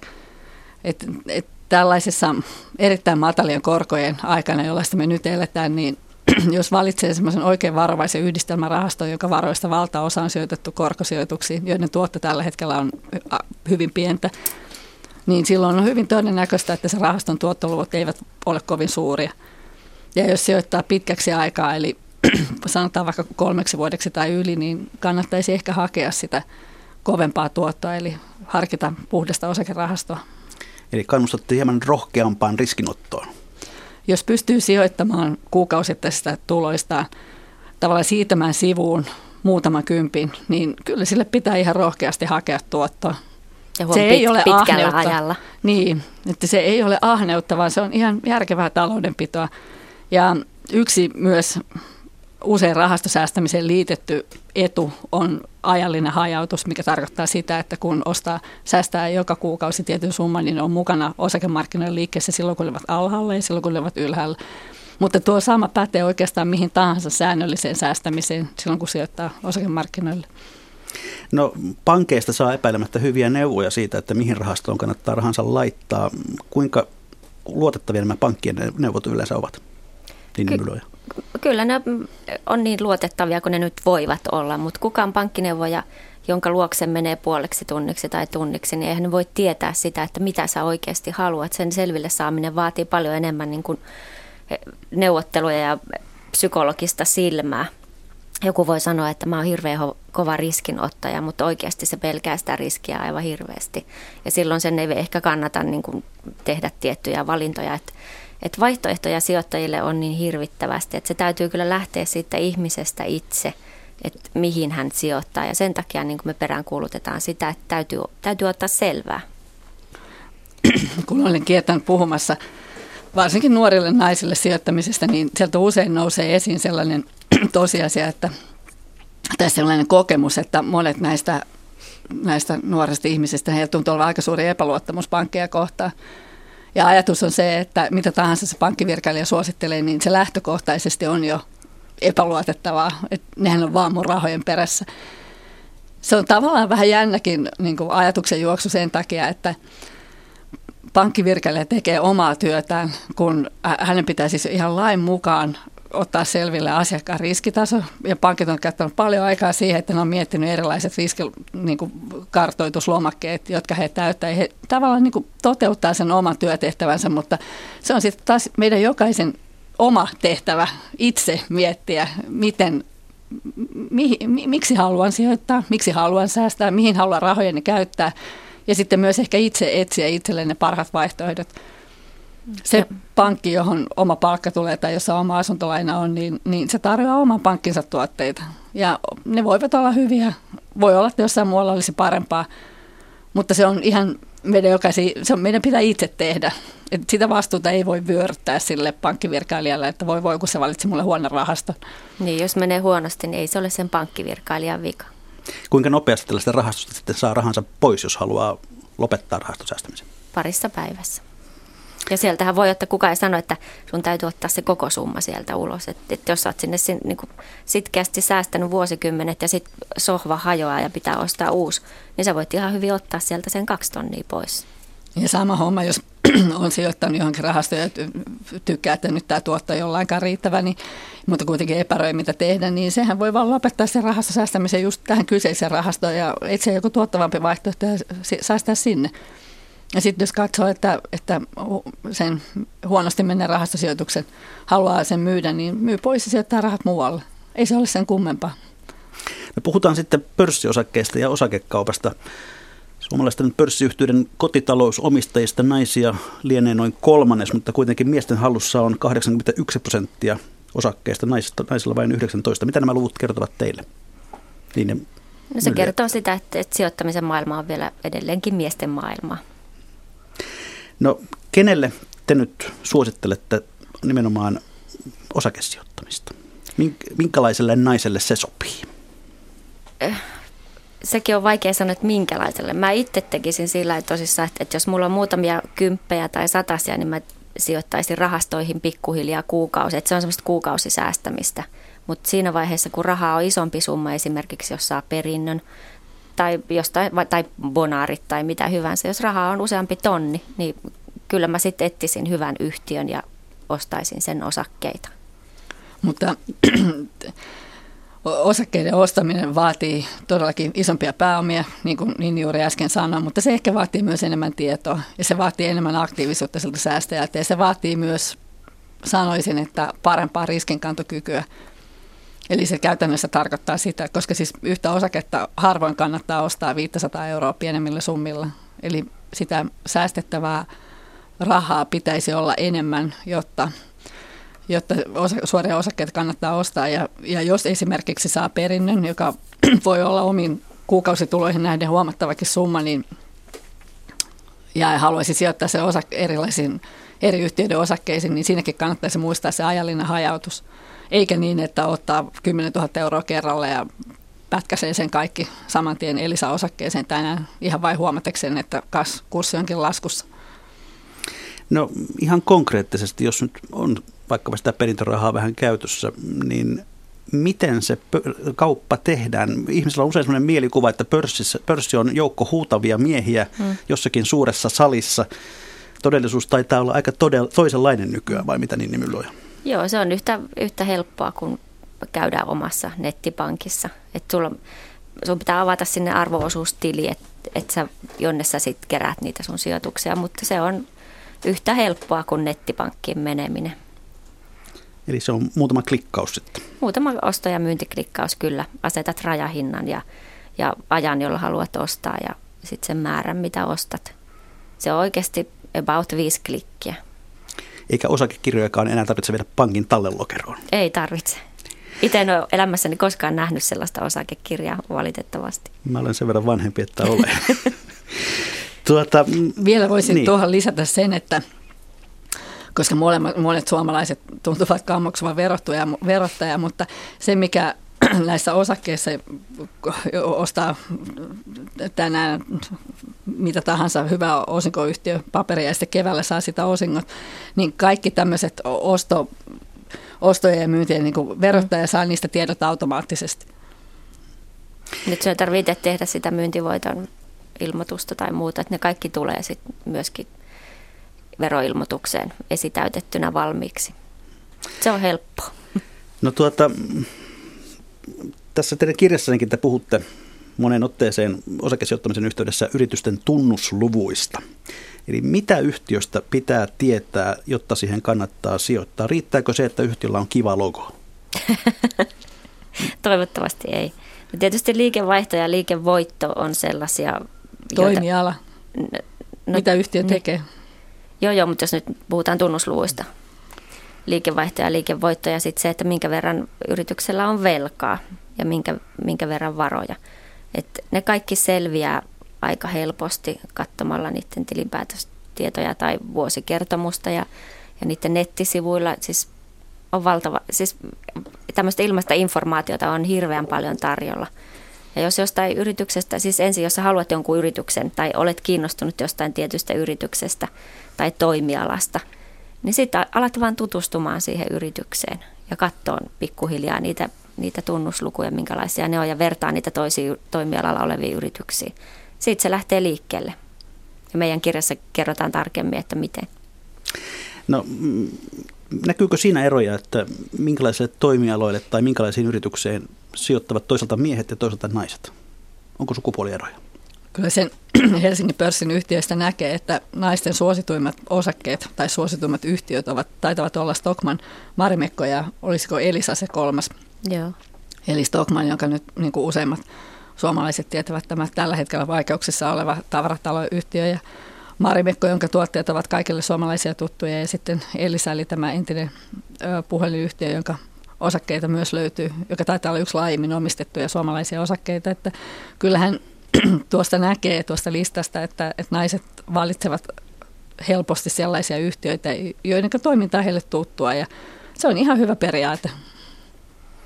Tällaisessa erittäin matalien korkojen aikana, jollaista me nyt eletään, niin jos valitsee semmoisen oikein varovaisen yhdistelmärahaston, joka varoista valtaosa on sijoitettu korkosijoituksiin, joiden tuotto tällä hetkellä on hyvin pientä, niin silloin on hyvin todennäköistä, että se rahaston tuottoluvut eivät ole kovin suuria. Ja jos sijoittaa pitkäksi aikaa, eli sanotaan vaikka 3 vuodeksi tai yli, niin kannattaisi ehkä hakea sitä kovempaa tuottoa, eli harkita puhdasta osakerahastoa.
Eli kannustatte hieman rohkeampaan riskinottoon.
Jos pystyy sijoittamaan kuukausittaisista tuloistaan tavallaan siirtämään sivuun muutaman kympin, niin kyllä sille pitää ihan rohkeasti hakea tuottoa.
Ja se ei ole pitkällä ajalla.
Niin, että se ei ole ahneutta, vaan se on ihan järkevää taloudenpitoa. Ja yksi myös usein rahastosäästämiseen liitetty etu on ajallinen hajautus, mikä tarkoittaa sitä, että kun säästää joka kuukausi tietyn summan, niin on mukana osakemarkkinoiden liikkeessä silloin, kun olivat alhaalla ja silloin, kun olivat ylhäällä. Mutta tuo sama pätee oikeastaan mihin tahansa säännölliseen säästämiseen silloin, kun sijoittaa osakemarkkinoille.
No, pankeista saa epäilemättä hyviä neuvoja siitä, että mihin rahastoon kannattaa rahansa laittaa. Kuinka luotettavia nämä pankkien neuvot yleensä ovat?
Kyllä ne on niin luotettavia kuin ne nyt voivat olla, mutta kukaan pankkineuvoja, jonka luokse menee puoleksi tunniksi tai tunniksi, niin eihän ne voi tietää sitä, että mitä sä oikeasti haluat. Sen selville saaminen vaatii paljon enemmän niin kuin neuvotteluja ja psykologista silmää. Joku voi sanoa, että mä oon hirveän kova riskinottaja, mutta oikeasti se pelkää sitä riskiä aivan hirveästi. Ja silloin sen ei ehkä kannata niin kuin tehdä tiettyjä valintoja, että vaihtoehtoja sijoittajille on niin hirvittävästi, että se täytyy kyllä lähteä siitä ihmisestä itse, että mihin hän sijoittaa. Ja sen takia niin kuin me peräänkuulutetaan sitä, että täytyy ottaa selvää.
Kun olen kiertänyt puhumassa varsinkin nuorille naisille sijoittamisesta, niin sieltä usein nousee esiin sellainen tosiasia, että tässä sellainen kokemus, että monet näistä nuorista ihmisistä, heillä tuntuu olevan aika suuri epäluottamus pankkeja kohtaan. Ja ajatus on se, että mitä tahansa se pankkivirkailija suosittelee, niin se lähtökohtaisesti on jo epäluotettavaa. Että nehän on vaan mun rahojen perässä. Se on tavallaan vähän jännäkin niin kuin ajatuksen juoksu sen takia, että pankkivirkailija tekee omaa työtään, kun hänen pitäisi siis ihan lain mukaan ottaa selville asiakkaan riskitaso. Ja pankit on käyttänyt paljon aikaa siihen, että ne on miettinyt erilaiset riskikartoituslomakkeet, jotka he täyttävät. He tavallaan niin kuin toteuttaa sen oman työtehtävänsä, mutta se on sitten taas meidän jokaisen oma tehtävä itse miettiä, miksi haluan sijoittaa, miksi haluan säästää, mihin haluan rahojeni käyttää. Ja sitten myös ehkä itse etsiä itselleen ne parhaat vaihtoehdot. Se pankki, johon oma palkka tulee tai jossa oma asuntolaina on, niin se tarjoaa oman pankkinsa tuotteita. Ja ne voivat olla hyviä, voi olla, että jossain muualla olisi parempaa, mutta se on ihan meidän pitää itse tehdä. Et sitä vastuuta ei voi vyöryttää sille pankkivirkailijalle, että voi kun se valitsi mulle huonon rahaston.
Niin, jos menee huonosti, niin ei se ole sen pankkivirkailijan vika.
Kuinka nopeasti tällaista rahastosta sitten saa rahansa pois, jos haluaa lopettaa rahastosäästämisen?
2 päivässä. Ja sieltähän voi, että kukaan ei sano, että sun täytyy ottaa se koko summa sieltä ulos. Että jos sä oot sinne niin kuin sitkeästi säästänyt vuosikymmenet ja sitten sohva hajoaa ja pitää ostaa uusi, niin sä voit ihan hyvin ottaa sieltä sen 2 tonnia pois.
Ja sama homma, jos on sijoittanut johonkin rahastoon ja tykkää, että nyt tämä tuotto ei ole lainkaan riittävä, niin, mutta kuitenkin epäröi mitä tehdä, niin sehän voi vaan lopettaa sen rahastosäästämisen just tähän kyseiseen rahastoon ja etsiä joku tuottavampi vaihtoehto ja säästää sinne. Ja sitten jos katsoo, että sen huonosti menneen rahastosijoituksen haluaa sen myydä, niin myy pois ja sijoittaa rahat muualle. Ei se ole sen kummempaa.
Me puhutaan sitten pörssiosakkeista ja osakekaupasta. Suomalaisten pörssiyhtiöiden kotitalousomistajista naisia lienee noin 1/3, mutta kuitenkin miesten hallussa on 81% osakkeista, naisilla vain 19%. Mitä nämä luvut kertovat teille?
No se kertoo sitä, että sijoittamisen maailma on vielä edelleenkin miesten maailma.
No, kenelle te nyt suosittelette nimenomaan osakesijoittamista? Minkälaiselle naiselle se sopii?
Sekin on vaikea sanoa, että minkälaiselle. Mä itse tekisin sillä tosissaan, että jos mulla on muutamia kymppejä tai satasia, niin mä sijoittaisin rahastoihin pikkuhiljaa kuukausi. Että se on semmoista kuukausisäästämistä. Mutta siinä vaiheessa, kun rahaa on isompi summa, esimerkiksi jos saa perinnön tai bonaarit tai mitä hyvänsä, jos rahaa on useampi tonni, niin kyllä mä sitten etsisin hyvän yhtiön ja ostaisin sen osakkeita.
Mutta osakkeiden ostaminen vaatii todellakin isompia pääomia, niin kuin niin juuri äsken sanoin, mutta se ehkä vaatii myös enemmän tietoa ja se vaatii enemmän aktiivisuutta siltä säästäjältä ja se vaatii myös, sanoisin, että parempaa riskinkantokykyä. Eli se käytännössä tarkoittaa sitä, koska siis yhtä osaketta harvoin kannattaa ostaa 500 € pienemmillä summilla. Eli sitä säästettävää rahaa pitäisi olla enemmän, jotta suoria osakkeita kannattaa ostaa. Ja jos esimerkiksi saa perinnön, joka voi olla omiin kuukausituloihin nähden huomattavakin summa, niin ja haluaisi sijoittaa se erilaisiin eri yhtiöiden osakkeisiin, niin siinäkin kannattaisi muistaa se ajallinen hajautus. Eikä niin, että ottaa 10 000 € kerralla ja pätkäsee sen kaikki saman tien Elisa-osakkeeseen tänään ihan vain huomatakseen, että kurssi onkin laskussa.
No ihan konkreettisesti, jos nyt on vaikkapa sitä perintörahaa vähän käytössä, niin miten se kauppa tehdään? Ihmisillä on usein sellainen mielikuva, että pörssi on joukko huutavia miehiä jossakin suuressa salissa. Todellisuus taitaa olla aika toisenlainen nykyään, vai mitä Ninni Myllyoja?
Joo, se on yhtä helppoa kuin käydään omassa nettipankissa. Että sun pitää avata sinne arvo-osuustili, että jonne sä sitten keräät niitä sun sijoituksia, mutta se on yhtä helppoa kuin nettipankkiin meneminen. Eli
se on muutama klikkaus sitten?
Muutama osto- ja myyntiklikkaus, kyllä. Asetat rajahinnan ja ajan, jolla haluat ostaa ja sitten sen määrän, mitä ostat. Se on oikeasti about 5 klikkiä.
Eikä osakekirjojakaan enää tarvitse viedä pankin tallelokeroon?
Ei tarvitse. Itse en ole elämässäni koskaan nähnyt sellaista osakekirjaa valitettavasti.
Mä olen sen verran vanhempi, että olen.
Vielä voisin tuohon lisätä sen, että koska monet suomalaiset tuntuvat kammoksuvan verottaja, mutta se mikä näissä osakkeissa ostaa tänään mitä tahansa hyvä osinkoyhtiö paperia ja sitten keväällä saa sitä osingot, niin kaikki tämmöiset ostojen ja myyntien niin verottaja saa niistä tiedot automaattisesti.
Nyt se tarvitsee tehdä sitä myyntivoiton ilmoitusta tai muuta, että ne kaikki tulee sitten myöskin veroilmoitukseen esitäytettynä valmiiksi. Se on helppo.
No tässä teidän kirjassannekin te puhutte monen otteeseen osakesijoittamisen yhteydessä yritysten tunnusluvuista. Eli mitä yhtiöstä pitää tietää, jotta siihen kannattaa sijoittaa? Riittääkö se, että yhtiöllä on kiva logo?
Toivottavasti ei. Tietysti liikevaihto ja liikevoitto on sellaisia...
Toimiala. Mitä yhtiö tekee?
Joo, mutta jos nyt puhutaan tunnusluvuista. Liikevaihto ja liikevoitto ja sitten se, että minkä verran yrityksellä on velkaa ja minkä verran varoja. Et ne kaikki selviää aika helposti katsomalla niiden tilinpäätöstietoja tai vuosikertomusta ja niiden nettisivuilla. Siis on valtava, siis tämmöistä ilmaista informaatiota on hirveän paljon tarjolla. Ja jos jostain yrityksestä, siis ensin jos sä haluat jonkun yrityksen tai olet kiinnostunut jostain tietystä yrityksestä tai toimialasta, niin sitten alat vaan tutustumaan siihen yritykseen ja katsoa pikkuhiljaa niitä tunnuslukuja, minkälaisia ne on, ja vertaa niitä toisiin toimialalla oleviin yrityksiin. Siitä se lähtee liikkeelle. Ja meidän kirjassa kerrotaan tarkemmin, että miten.
No, näkyykö siinä eroja, että minkälaisille toimialoille tai minkälaisiin yritykseen sijoittavat toisaalta miehet ja toisaalta naiset? Onko sukupuolieroja? Kyllä
sen Helsingin pörssin yhtiöistä näkee, että naisten suosituimmat osakkeet tai suosituimmat yhtiöt taitavat olla Stockmann, Marimekko ja olisiko Elisa se kolmas.
Joo.
Eli Stockmann, jonka nyt niin kuin useimmat suomalaiset tietävät tämä tällä hetkellä vaikeuksissa oleva tavarataloyhtiö ja Marimekko, jonka tuotteet ovat kaikille suomalaisia tuttuja ja sitten Elisa, eli tämä entinen puhelinyhtiö, jonka osakkeita myös löytyy, joka taitaa olla yksi laajemmin omistettuja suomalaisia osakkeita, että kyllähän tuosta näkee tuosta listasta, että naiset valitsevat helposti sellaisia yhtiöitä, joiden toiminta on heille tuttua ja se on ihan hyvä periaate.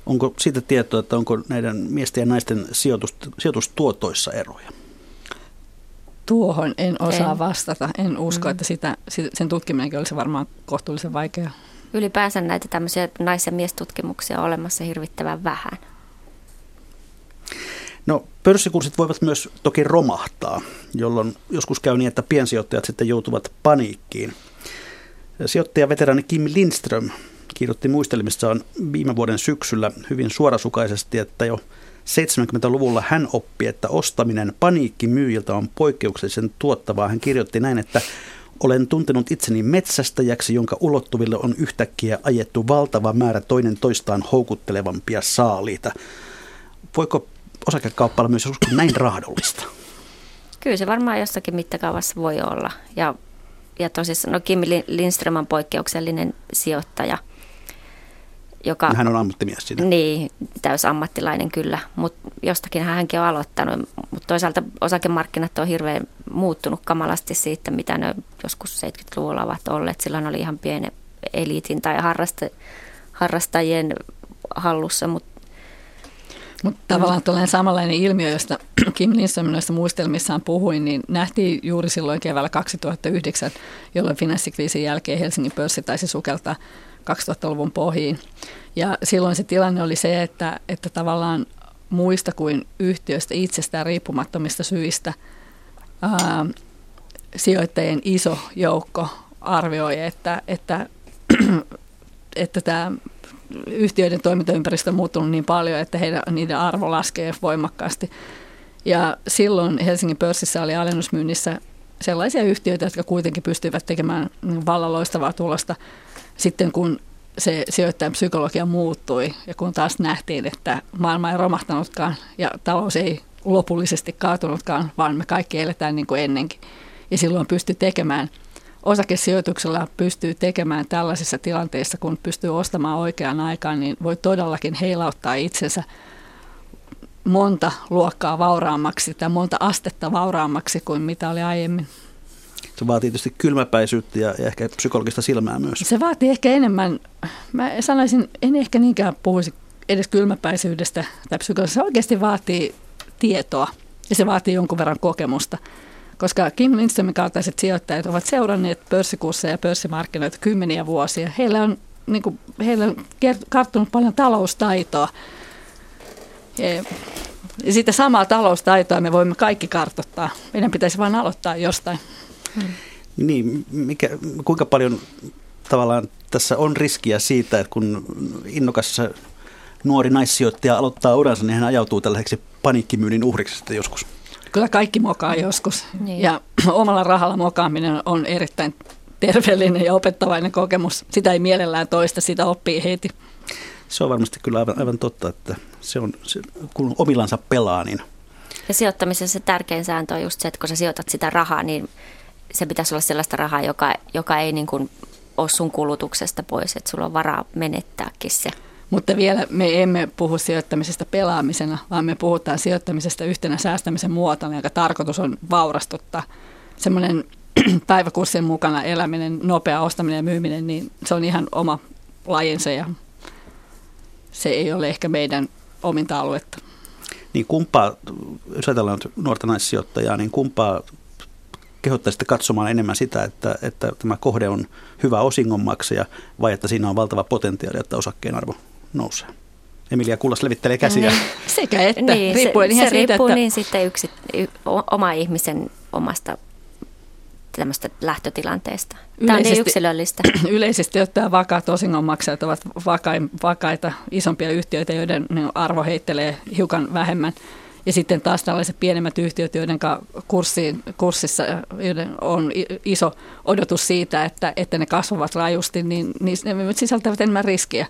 Onko siitä tietoa, että onko näiden miesten ja naisten sijoitustuotoissa eroja?
Tuohon en osaa vastata. En usko, että sen tutkiminenkin olisi varmaan kohtuullisen vaikeaa.
Ylipäänsä näitä tämmöisiä nais- ja miestutkimuksia on olemassa hirvittävän vähän.
No, pörssikurssit voivat myös toki romahtaa, jolloin joskus käy niin, että piensijoittajat sitten joutuvat paniikkiin. Sijoittajaveteraani Kim Lindström kirjoitti muistelmissaan viime vuoden syksyllä hyvin suorasukaisesti, että jo 70-luvulla hän oppi, että ostaminen paniikkimyyjiltä on poikkeuksellisen tuottavaa. Hän kirjoitti näin, että olen tuntenut itseni metsästäjäksi, jonka ulottuville on yhtäkkiä ajettu valtava määrä toinen toistaan houkuttelevampia saaliita. Voiko osakekauppa olla myös joskus näin raadollista?
Kyllä se varmaan jossakin mittakaavassa voi olla. Ja tosissaan, Kim Lindström on poikkeuksellinen sijoittaja.
Hän on ammattimies siinä.
Niin, täysammattilainen kyllä, mutta jostakin hänkin on aloittanut. Mutta toisaalta osakemarkkinat on hirveän muuttunut kamalasti siitä, mitä ne joskus 70-luvulla ovat olleet. Silloin oli ihan pienen eliitin tai harrastajien hallussa. Mutta
tavallaan tällainen samanlainen ilmiö, josta Kim Lindström noissa muistelmissaan puhui, niin nähtiin juuri silloin keväällä 2009, jolloin finanssikriisin jälkeen Helsingin pörssi taisi sukeltaa 2000-luvun pohjiin. Ja silloin se tilanne oli se, että tavallaan muista kuin yhtiöistä itsestään riippumattomista syistä sijoittajien iso joukko arvioi, että tämä yhtiöiden toimintaympäristö on muuttunut niin paljon, että niiden arvo laskee voimakkaasti. Ja silloin Helsingin pörssissä oli alennusmyynnissä sellaisia yhtiöitä, jotka kuitenkin pystyivät tekemään vallan loistavaa tulosta sitten, kun se sijoittajan psykologia muuttui ja kun taas nähtiin, että maailma ei romahtanutkaan ja talous ei lopullisesti kaatunutkaan, vaan me kaikki eletään niin kuin ennenkin. Ja silloin pystyy tekemään, osakesijoituksella pystyy tekemään tällaisissa tilanteissa, kun pystyy ostamaan oikeaan aikaan, niin voi todellakin heilauttaa itsensä monta luokkaa vauraammaksi tai monta astetta vauraammaksi kuin mitä oli aiemmin.
Se vaatii tietysti kylmäpäisyyttä ja ehkä psykologista silmää myös.
Se vaatii ehkä enemmän, mä sanoisin, en ehkä niinkään puhuisi edes kylmäpäisyydestä tai psykologisesta. Se oikeasti vaatii tietoa ja se vaatii jonkun verran kokemusta. Koska Kim Lindströmin kaltaiset sijoittajat ovat seuranneet pörssikursseja ja pörssimarkkinoita kymmeniä vuosia. Heillä on karttunut paljon taloustaitoa. Ja sitä samaa taloustaitoa me voimme kaikki kartoittaa. Meidän pitäisi vain aloittaa jostain.
Niin, kuinka paljon tavallaan tässä on riskiä siitä, että kun innokas nuori naissijoittaja aloittaa uransa, niin hän ajautuu tällaiseksi paniikkimyynnin uhriksi sitten joskus?
Kyllä kaikki mokaa joskus. Niin. Ja omalla rahalla mokaaminen on erittäin terveellinen ja opettavainen kokemus. Sitä ei mielellään toista, sitä oppii heti.
Se on varmasti kyllä aivan totta, että kun omillansa pelaa, niin...
Ja sijoittamisessa se tärkein sääntö on just se, että kun sä sijoitat sitä rahaa, niin se pitäisi olla sellaista rahaa, joka ei niin kuin ole sun kulutuksesta pois, että sulla on varaa menettääkin se.
Mutta vielä me emme puhu sijoittamisesta pelaamisena, vaan me puhutaan sijoittamisesta yhtenä säästämisen muotona, jonka tarkoitus on vaurastuttaa. Semmoinen päiväkurssien mukana eläminen, nopea ostaminen ja myyminen, niin se on ihan oma lajinsa ja se ei ole ehkä meidän ominta aluetta.
Niin kumpaa, jos ajatellaan nuorta naissijoittajaa, niin kumpaa kehottaisitte katsomaan enemmän sitä, että tämä kohde on hyvä osingonmaksaja vai että siinä on valtava potentiaali, että osakkeen arvo nousee? Emilia Kullas levittelee käsiä.
Sekä että.
Niin,
riippuen ihan
se
siitä,
riippuu
että...
niin sitten oma ihmisen omasta tämmöistä lähtötilanteesta. Tämä on niin yksilöllistä.
Yleisesti ottaen vakaat osingonmaksajat ovat vakaita isompia yhtiöitä, joiden arvo heittelee hiukan vähemmän. Ja sitten taas tällaiset pienemmät yhtiöt, joiden kurssissa joiden on iso odotus siitä, että ne kasvavat rajusti, niin ne sisältävät enemmän riskiä.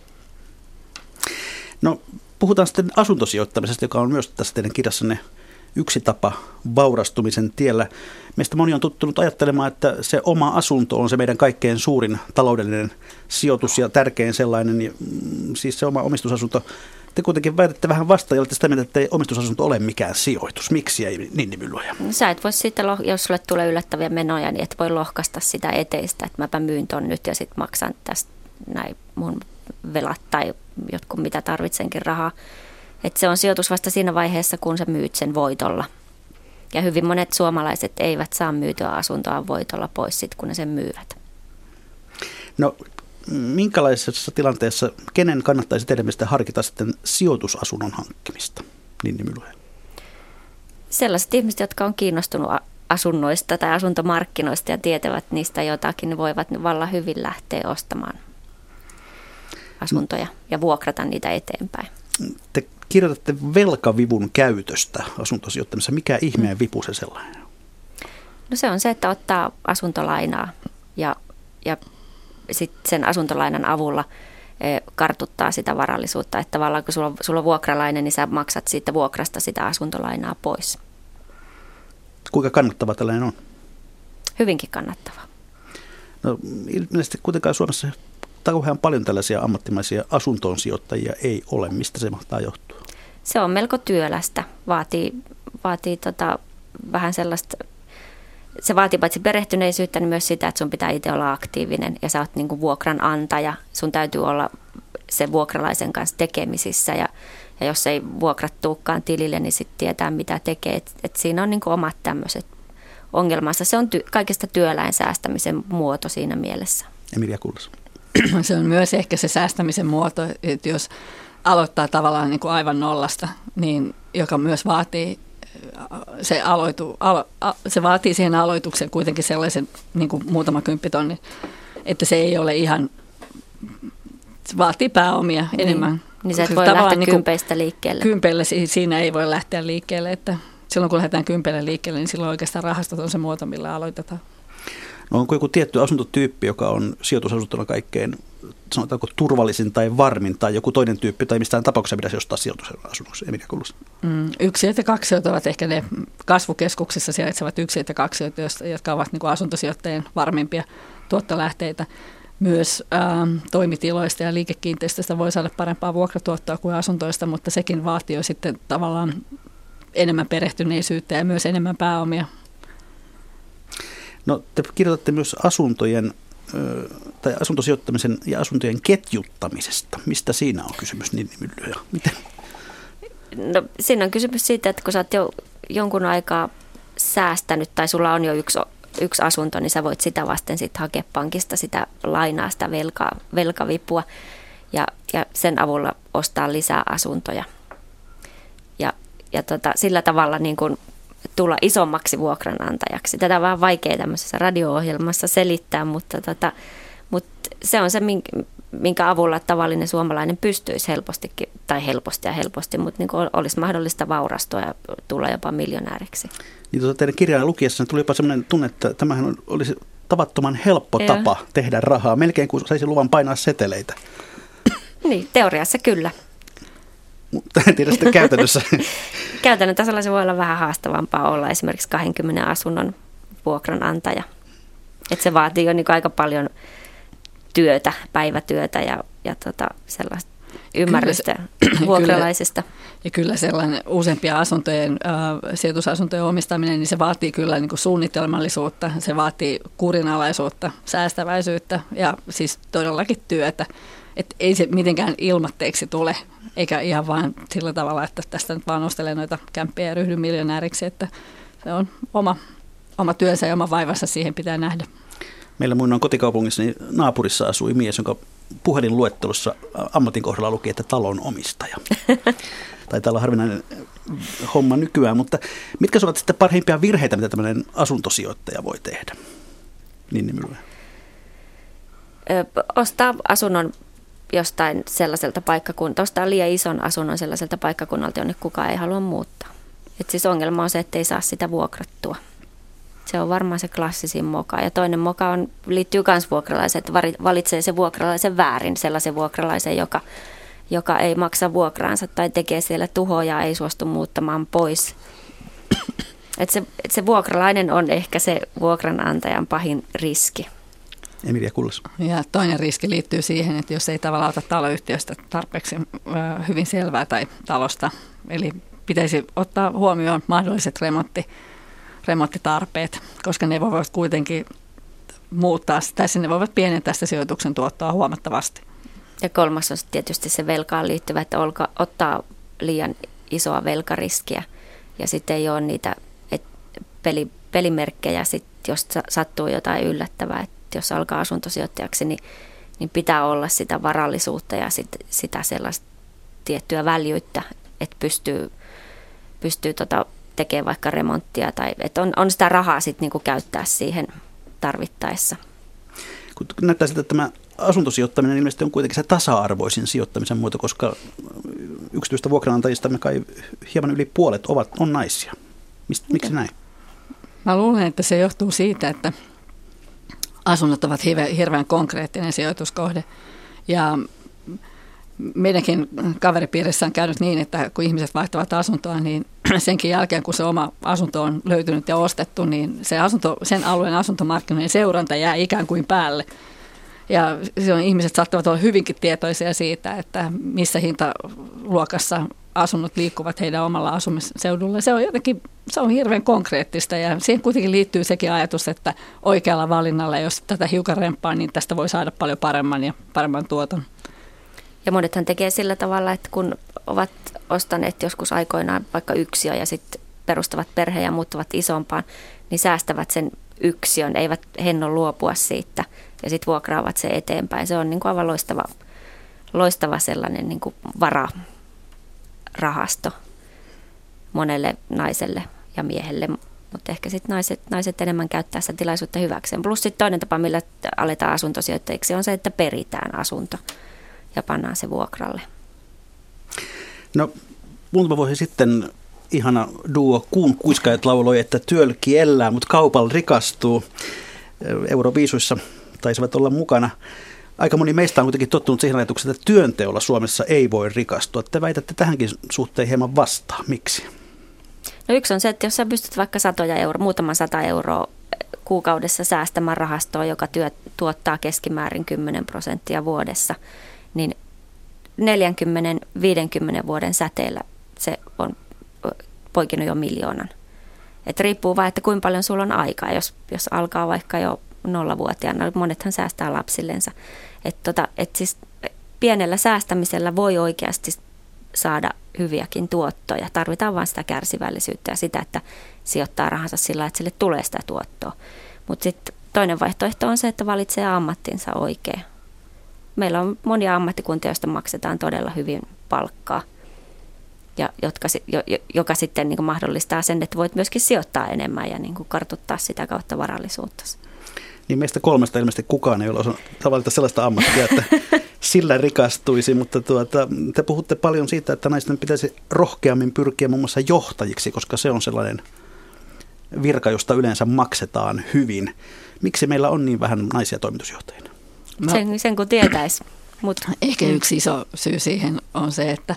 No, puhutaan sitten asuntosijoittamisesta, joka on myös tässä teidän kirjassanne yksi tapa vaurastumisen tiellä. Meistä moni on tuttunut ajattelemaan, että se oma asunto on se meidän kaikkein suurin taloudellinen sijoitus ja tärkein sellainen, siis se oma omistusasunto. Te kuitenkin väitätte vähän vastaan ja olette sitä mieltä, että ei omistusasunto ole mikään sijoitus. Miksi ei Ninni Myllyajä?
Sä et voi sitten, jos sulle tulee yllättäviä menoja, niin et voi lohkaista sitä eteistä, että mäpä myyn ton nyt ja sitten maksan tästä näin mun velat tai jotkut mitä tarvitsenkin rahaa. Että se on sijoitus vasta siinä vaiheessa, kun sä myyt sen voitolla. Ja hyvin monet suomalaiset eivät saa myytyä asuntoa voitolla pois sit, kun ne sen myyvät.
No, minkälaisessa tilanteessa, kenen kannattaisi teidän mielestä harkita sitten sijoitusasunnon hankkimista? Ninni Myllyhä.
Sellaiset ihmiset, jotka on kiinnostunut asunnoista tai asuntomarkkinoista ja tietävät niistä jotakin, ne voivat vallan hyvin lähteä ostamaan asuntoja ja vuokrata niitä eteenpäin.
Te kirjoitatte velkavivun käytöstä asuntosijoittamisessa. Mikä ihmeen vipu se sellainen on?
No se on se, että ottaa asuntolainaa ja sitten sen asuntolainan avulla kartuttaa sitä varallisuutta. Että tavallaan kun sulla on vuokralainen, niin sä maksat siitä vuokrasta sitä asuntolainaa pois.
Kuinka kannattava tällainen on?
Hyvinkin kannattava.
No ilmeisesti kuitenkaan Suomessa kauhean paljon tällaisia ammattimaisia asuntoon sijoittajia ei ole. Mistä se mahtaa johtua?
Se on melko työlästä. Vaatii vähän sellaista, se vaatii paitsi perehtyneisyyttä, niin myös sitä, että sun pitää itse olla aktiivinen ja sä oot niin kuin vuokranantaja. Sun täytyy olla sen vuokralaisen kanssa tekemisissä ja jos ei vuokrat tuukaan tilille, niin sitten tietää mitä tekee. Et siinä on niin kuin omat tämmöiset ongelmansa. Se on kaikesta työläin säästämisen muoto siinä mielessä.
Emilia Kullas.
Se on myös ehkä se säästämisen muoto, että jos aloittaa tavallaan niin kuin aivan nollasta, niin joka myös vaatii, se vaatii siihen aloitukseen kuitenkin sellaisen niin kuin muutama kymppitonni, että se ei ole ihan, se vaatii pääomia enemmän.
Niin sä et voi lähteä niin kympeistä liikkeelle.
Kympeille siinä ei voi lähteä liikkeelle, että silloin kun lähdetään kympeille liikkeelle, niin silloin oikeastaan rahastot on se muoto, millä aloitetaan.
No onko joku tietty asuntotyyppi, joka on sijoitusasuntona kaikkein, sanotaanko turvallisin tai varmin, tai joku toinen tyyppi, tai mistään tapauksessa pitäisi ostaa sijoitusasunnoksi? Emilia Kullas.
Yksiöt ja kaksiöt ovat ehkä ne kasvukeskuksissa sijaitsevat yksiöt ja kaksiöt, jotka ovat niin kuin asuntosijoittajien varmimpia tuottolähteitä. Myös toimitiloista ja liikekiinteistöistä voi saada parempaa vuokratuottoa kuin asuntoista, mutta sekin vaatii jo sitten tavallaan enemmän perehtyneisyyttä ja myös enemmän pääomia. No, te kirjoitatte myös asuntojen tai asuntosijoittamisen ja asuntojen ketjuttamisesta. Mistä siinä on kysymys, Ninni Myllyhä? Miten?
No, siinä on kysymys siitä, että kun sä oot jo jonkun aikaa säästänyt tai sulla on jo yksi asunto, niin sä voit sitä vasten sitten hakea pankista sitä lainaa, sitä velkavipua ja sen avulla ostaa lisää asuntoja. Ja sillä tavalla niin kun tulla isommaksi vuokranantajaksi. Tätä on vähän vaikea tämmöisessä radio-ohjelmassa selittää, mutta se on se, minkä avulla tavallinen suomalainen pystyisi helpostikin, tai helposti, mutta niin olisi mahdollista vaurastua ja tulla jopa miljonääriksi.
Niin teidän kirjaa lukiessa tuli jopa sellainen tunne, että tämähän olisi tavattoman helppo tapa tehdä rahaa, melkein kuin saisi luvan painaa seteleitä.
Niin, teoriassa kyllä.
Mutta en tiedä sitten käytännössä.
Käytännön tasolla se voi olla vähän haastavampaa olla esimerkiksi 20 asunnon vuokranantaja. Että se vaatii jo niin aika paljon työtä, päivätyötä ja sellaista ymmärrystä vuokralaisesta.
Ja kyllä sellainen useampia sijoitusasuntojen omistaminen, niin se vaatii kyllä niin kuin suunnitelmallisuutta, se vaatii kurinalaisuutta, säästäväisyyttä ja siis todellakin työtä. Että ei se mitenkään ilmatteeksi tule, eikä ihan vaan sillä tavalla, että tästä nyt vaan ostelee noita kämppiä ja ryhdy miljonääriksi, että se on oma työnsä ja oma vaivansa siihen pitää nähdä.
Meillä muinoin kotikaupungissa niin naapurissa asui mies, jonka puhelinluettelossa ammatin kohdalla luki, että talon omistaja. Taitaa olla harvinainen homma nykyään, mutta mitkä ovat sitten parhaimpia virheitä, mitä tämmöinen asuntosijoittaja voi tehdä? Ninni Myllyhä.
Ostaa asunnon jostain sellaiselta paikkakunnalta, ostaa liian ison asunnon sellaiselta paikkakunnalta, jonne kukaan ei halua muuttaa. Et siis ongelma on se, että ei saa sitä vuokrattua. Se on varmaan se klassisin moka. Ja toinen moka liittyy myös vuokralaiseen, että valitsee se vuokralaisen väärin, sellaisen vuokralaisen, joka ei maksa vuokraansa tai tekee siellä tuhoja, ei suostu muuttamaan pois. Et se vuokralainen on ehkä se vuokranantajan pahin riski.
Emilia Kullas.
Ja toinen riski liittyy siihen, että jos ei tavallaan ota taloyhtiöstä tarpeeksi hyvin selvää tai talosta, eli pitäisi ottaa huomioon mahdolliset remonttitarpeet, koska ne voivat kuitenkin muuttaa, tai ne voivat pienentää sitä sijoituksen tuottoa huomattavasti.
Ja kolmas on tietysti se velkaan liittyvä, että ottaa liian isoa velkariskiä ja sitten ei ole niitä pelimerkkejä, jos sattuu jotain yllättävää, että jos alkaa asuntosijoittajaksi, niin pitää olla sitä varallisuutta ja sitä sellaista tiettyä väljyyttä, että pystyy tekemään vaikka remonttia tai että on sitä rahaa sitten niinku käyttää siihen tarvittaessa.
Kun näyttää siltä, että tämä asuntosijoittaminen ilmeisesti on kuitenkin se tasa-arvoisin sijoittamisen muoto, koska yksityistä vuokranantajista me kai hieman yli puolet on naisia. Miksi näin?
Mä luulen, että se johtuu siitä, että asunnot ovat hirveän konkreettinen sijoituskohde. Ja meidänkin kaveripiirissä on käynyt niin, että kun ihmiset vaihtavat asuntoa, niin senkin jälkeen, kun se oma asunto on löytynyt ja ostettu, niin sen alueen asuntomarkkinoiden seuranta jää ikään kuin päälle. Ja ihmiset saattavat olla hyvinkin tietoisia siitä, että missä hintaluokassa asunnot liikkuvat heidän omalla asumisseudullaan. Se on hirveän konkreettista ja siihen kuitenkin liittyy sekin ajatus, että oikealla valinnalla, jos tätä hiukan remppaa, niin tästä voi saada paljon paremman tuoton.
Ja monethan tekee sillä tavalla, että kun ovat ostaneet joskus aikoinaan vaikka yksiö ja sitten perustavat perheen ja muuttavat isompaan, niin säästävät sen yksiön, eivät hennon luopua siitä ja sitten vuokraavat se eteenpäin. Se on niin kuin aivan loistava sellainen niin kuin vararahasto monelle naiselle ja miehelle, mutta ehkä sitten naiset enemmän käyttää sitä tilaisuutta hyväkseen. Plus sitten toinen tapa, millä aletaan asuntosijoittajiksi, on se, että peritään asunto ja pannaan se vuokralle. No,
muutama vuosi sitten ihana duo Kuun kuiskaajat lauloi, että työl kiellää, mutta kaupalla rikastuu. Euroviisuissa taisivat olla mukana. Aika moni meistä on kuitenkin tottunut siihen ajatukseen, että työnteolla Suomessa ei voi rikastua. Te väitätte tähänkin suhteen hieman vastaan. Miksi?
No yksi on se, että jos sä pystyt vaikka muutaman 100 euroa kuukaudessa säästämään rahastoa, joka tuottaa keskimäärin 10% vuodessa, niin 40-50 vuoden säteellä se on poikinut jo 1 000 000. Et riippuu vaan, että kuinka paljon sulla on aikaa. Jos alkaa vaikka jo 0-vuotiaana, monethan säästää lapsillensa. Et siis pienellä säästämisellä voi oikeasti saada hyviäkin tuottoja. Tarvitaan vain sitä kärsivällisyyttä ja sitä, että sijoittaa rahansa sillä, että sille tulee sitä tuottoa. Mutta sitten toinen vaihtoehto on se, että valitsee ammattinsa oikein. Meillä on monia ammattikuntia, joista maksetaan todella hyvin palkkaa, ja joka sitten niin kuin mahdollistaa sen, että voit myöskin sijoittaa enemmän ja niin kuin kartuttaa sitä kautta varallisuutta.
Niin meistä 3 ilmeisesti kukaan ei ole osannut valita sellaista ammattia, että sillä rikastuisi, mutta te puhutte paljon siitä, että naisten pitäisi rohkeammin pyrkiä muun muassa johtajiksi, koska se on sellainen virka, josta yleensä maksetaan hyvin. Miksi meillä on niin vähän naisia toimitusjohtajina?
Sen kun tietäisi.
Ehkä yksi iso syy siihen on se, että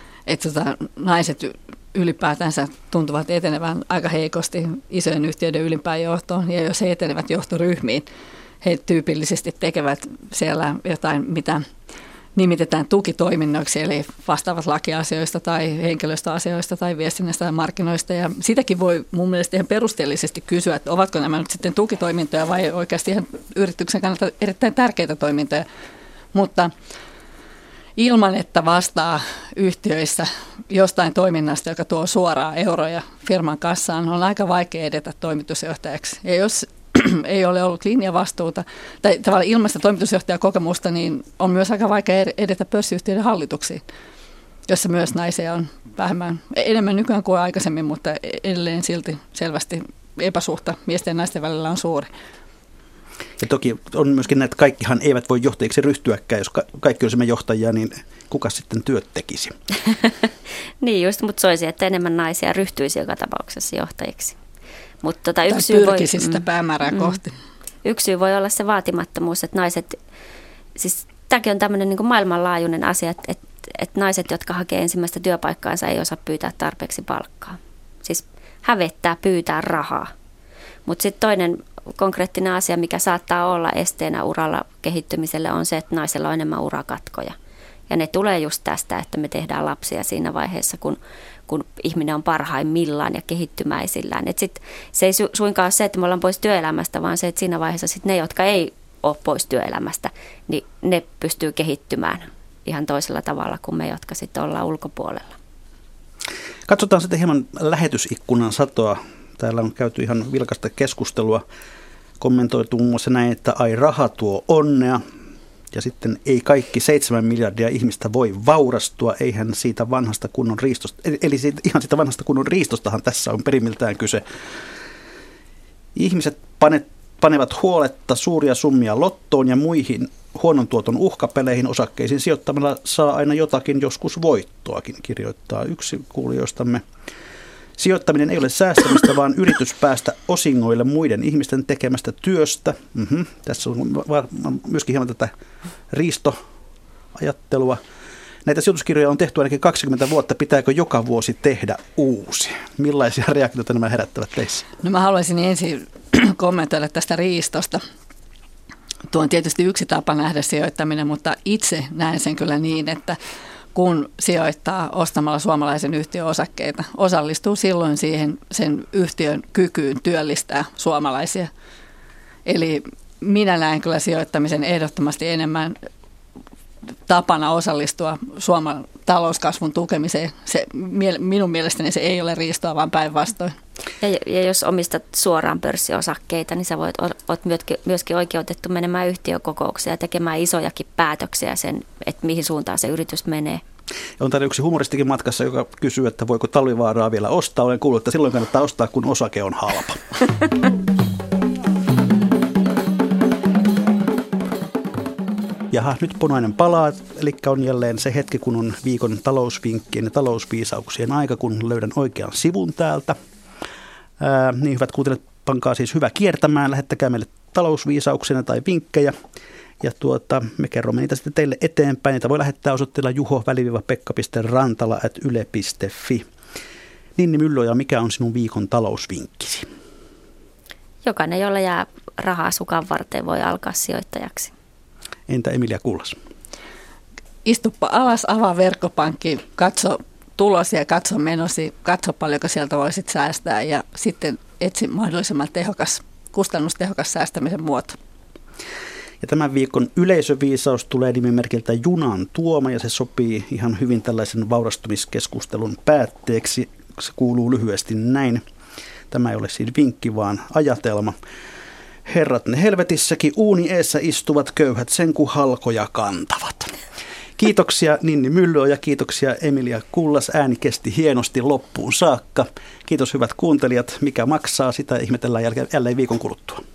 naiset ylipäätänsä tuntuvat etenevän aika heikosti isojen yhtiöiden ylimpään johtoon. Ja jos he etenevät johtoryhmiin, he tyypillisesti tekevät siellä jotain, mitä nimitetään tukitoiminnoiksi, eli vastaavat lakiasioista tai henkilöstöasioista tai viestinnästä tai markkinoista. Ja sitäkin voi mun mielestä ihan perusteellisesti kysyä, että ovatko nämä nyt sitten tukitoimintoja vai oikeasti ihan yrityksen kannalta erittäin tärkeitä toimintoja. Mutta ilman, että vastaa yhtiöissä jostain toiminnasta, joka tuo suoraan euroja firman kassaan, on aika vaikea edetä toimitusjohtajaksi. Ja jos ei ole ollut linjavastuuta tai tavallaan ilmaista toimitusjohtajakokemusta, niin on myös aika vaikea edetä pörssiyhtiöiden hallituksiin, jossa myös naisia on enemmän nykyään kuin aikaisemmin, mutta edelleen silti selvästi epäsuhta miesten ja naisten välillä on suuri.
Ja toki on myöskin näitä, että kaikkihan eivät voi johtajiksi ryhtyäkään. Jos kaikki olisimme johtajia, niin kuka sitten työt tekisi?
Niin just, mutta soisi, että enemmän naisia ryhtyisi joka tapauksessa johtajiksi.
Tai pyrkisi sitä päämäärää kohti.
Yksi syy voi olla se vaatimattomuus, että naiset, siis tämäkin on tämmöinen niin kuin maailmanlaajuinen asia, että naiset, jotka hakee ensimmäistä työpaikkaansa, ei osaa pyytää tarpeeksi palkkaa. Siis hävettää pyytää rahaa. Mutta sitten toinen konkreettinen asia, mikä saattaa olla esteenä uralla kehittymiselle, on se, että naisella on enemmän urakatkoja. Ja ne tulee just tästä, että me tehdään lapsia siinä vaiheessa, kun ihminen on parhaimmillaan ja kehittymäisillään. Et sit, se ei suinkaan ole se, että me ollaan pois työelämästä, vaan se, että siinä vaiheessa sit ne, jotka ei ole pois työelämästä, niin ne pystyy kehittymään ihan toisella tavalla kuin me, jotka sitten ollaan ulkopuolella.
Katsotaan sitten hieman lähetysikkunan satoa. Täällä on käyty ihan vilkasta keskustelua. Kommentoitu muun muassa näin, että ai raha tuo onnea. Ja sitten ei kaikki 7 miljardia ihmistä voi vaurastua, eihän siitä vanhasta kunnon riistosta, eli ihan siitä vanhasta kunnon riistostahan tässä on perimmiltään kyse. Ihmiset panevat huoletta suuria summia lottoon ja muihin huonon tuoton uhkapeleihin, osakkeisiin sijoittamalla saa aina jotakin, joskus voittoakin, kirjoittaa yksi kuulijoistamme. Sijoittaminen ei ole säästämistä, vaan yritys päästä osingoille muiden ihmisten tekemästä työstä. Tässä on myöskin hieman tätä riistoajattelua. Näitä sijoituskirjoja on tehty ainakin 20 vuotta. Pitääkö joka vuosi tehdä uusi? Millaisia reaktioita nämä herättävät teissä?
No mä haluaisin ensin kommentoida tästä riistosta. Tuo on tietysti yksi tapa nähdä sijoittaminen, mutta itse näen sen kyllä niin, että kun sijoittaa ostamalla suomalaisen yhtiön osakkeita, osallistuu silloin siihen sen yhtiön kykyyn työllistää suomalaisia. Eli minä näen kyllä sijoittamisen ehdottomasti enemmän tapana osallistua Suomen talouskasvun tukemiseen. Minun mielestäni se ei ole riistoa, vaan päinvastoin.
Ja jos omistat suoraan pörssiosakkeita, niin sä oot myöskin oikeutettu menemään yhtiökokoukseen ja tekemään isojakin päätöksiä sen, että mihin suuntaan se yritys menee.
On täällä yksi humoristikin matkassa, joka kysyy, että voiko Talvivaaraa vielä ostaa. Olen kuullut, että silloin kannattaa ostaa, kun osake on halpa. Jaha, nyt punainen palaa, eli on jälleen se hetki, kun on viikon talousvinkkien ja talousviisauksien aika, kun löydän oikean sivun täältä. Niin hyvät kuuntelijat, pankaa siis hyvä kiertämään, lähettäkää meille talousviisauksia tai vinkkejä. Ja me kerromme niitä sitten teille eteenpäin. Niitä voi lähettää osoitteella juho-pekka.rantala@yle.fi. Ninni Myllyoja, mikä on sinun viikon talousvinkkisi?
Jokainen, jolla jää rahaa sukan varteen, voi alkaa sijoittajaksi.
Entä Emilia Kullas?
Istuppa alas, avaa verkkopankki, katso tulosia, katso menosi, katso paljonko sieltä voisit säästää ja sitten etsi mahdollisimman kustannustehokas säästämisen muoto.
Ja tämän viikon yleisöviisaus tulee nimimerkiltä Junan tuoma ja se sopii ihan hyvin tällaisen vaurastumiskeskustelun päätteeksi. Se kuuluu lyhyesti näin. Tämä ei ole siis vinkki, vaan ajatelma. Herrat ne helvetissäkin uuni eessä istuvat köyhät sen kun halkoja kantavat. Kiitoksia Ninni Myllyoja ja kiitoksia Emilia Kullas. Ääni kesti hienosti loppuun saakka. Kiitos hyvät kuuntelijat. Mikä maksaa, sitä ihmetellään jälleen viikon kuluttua.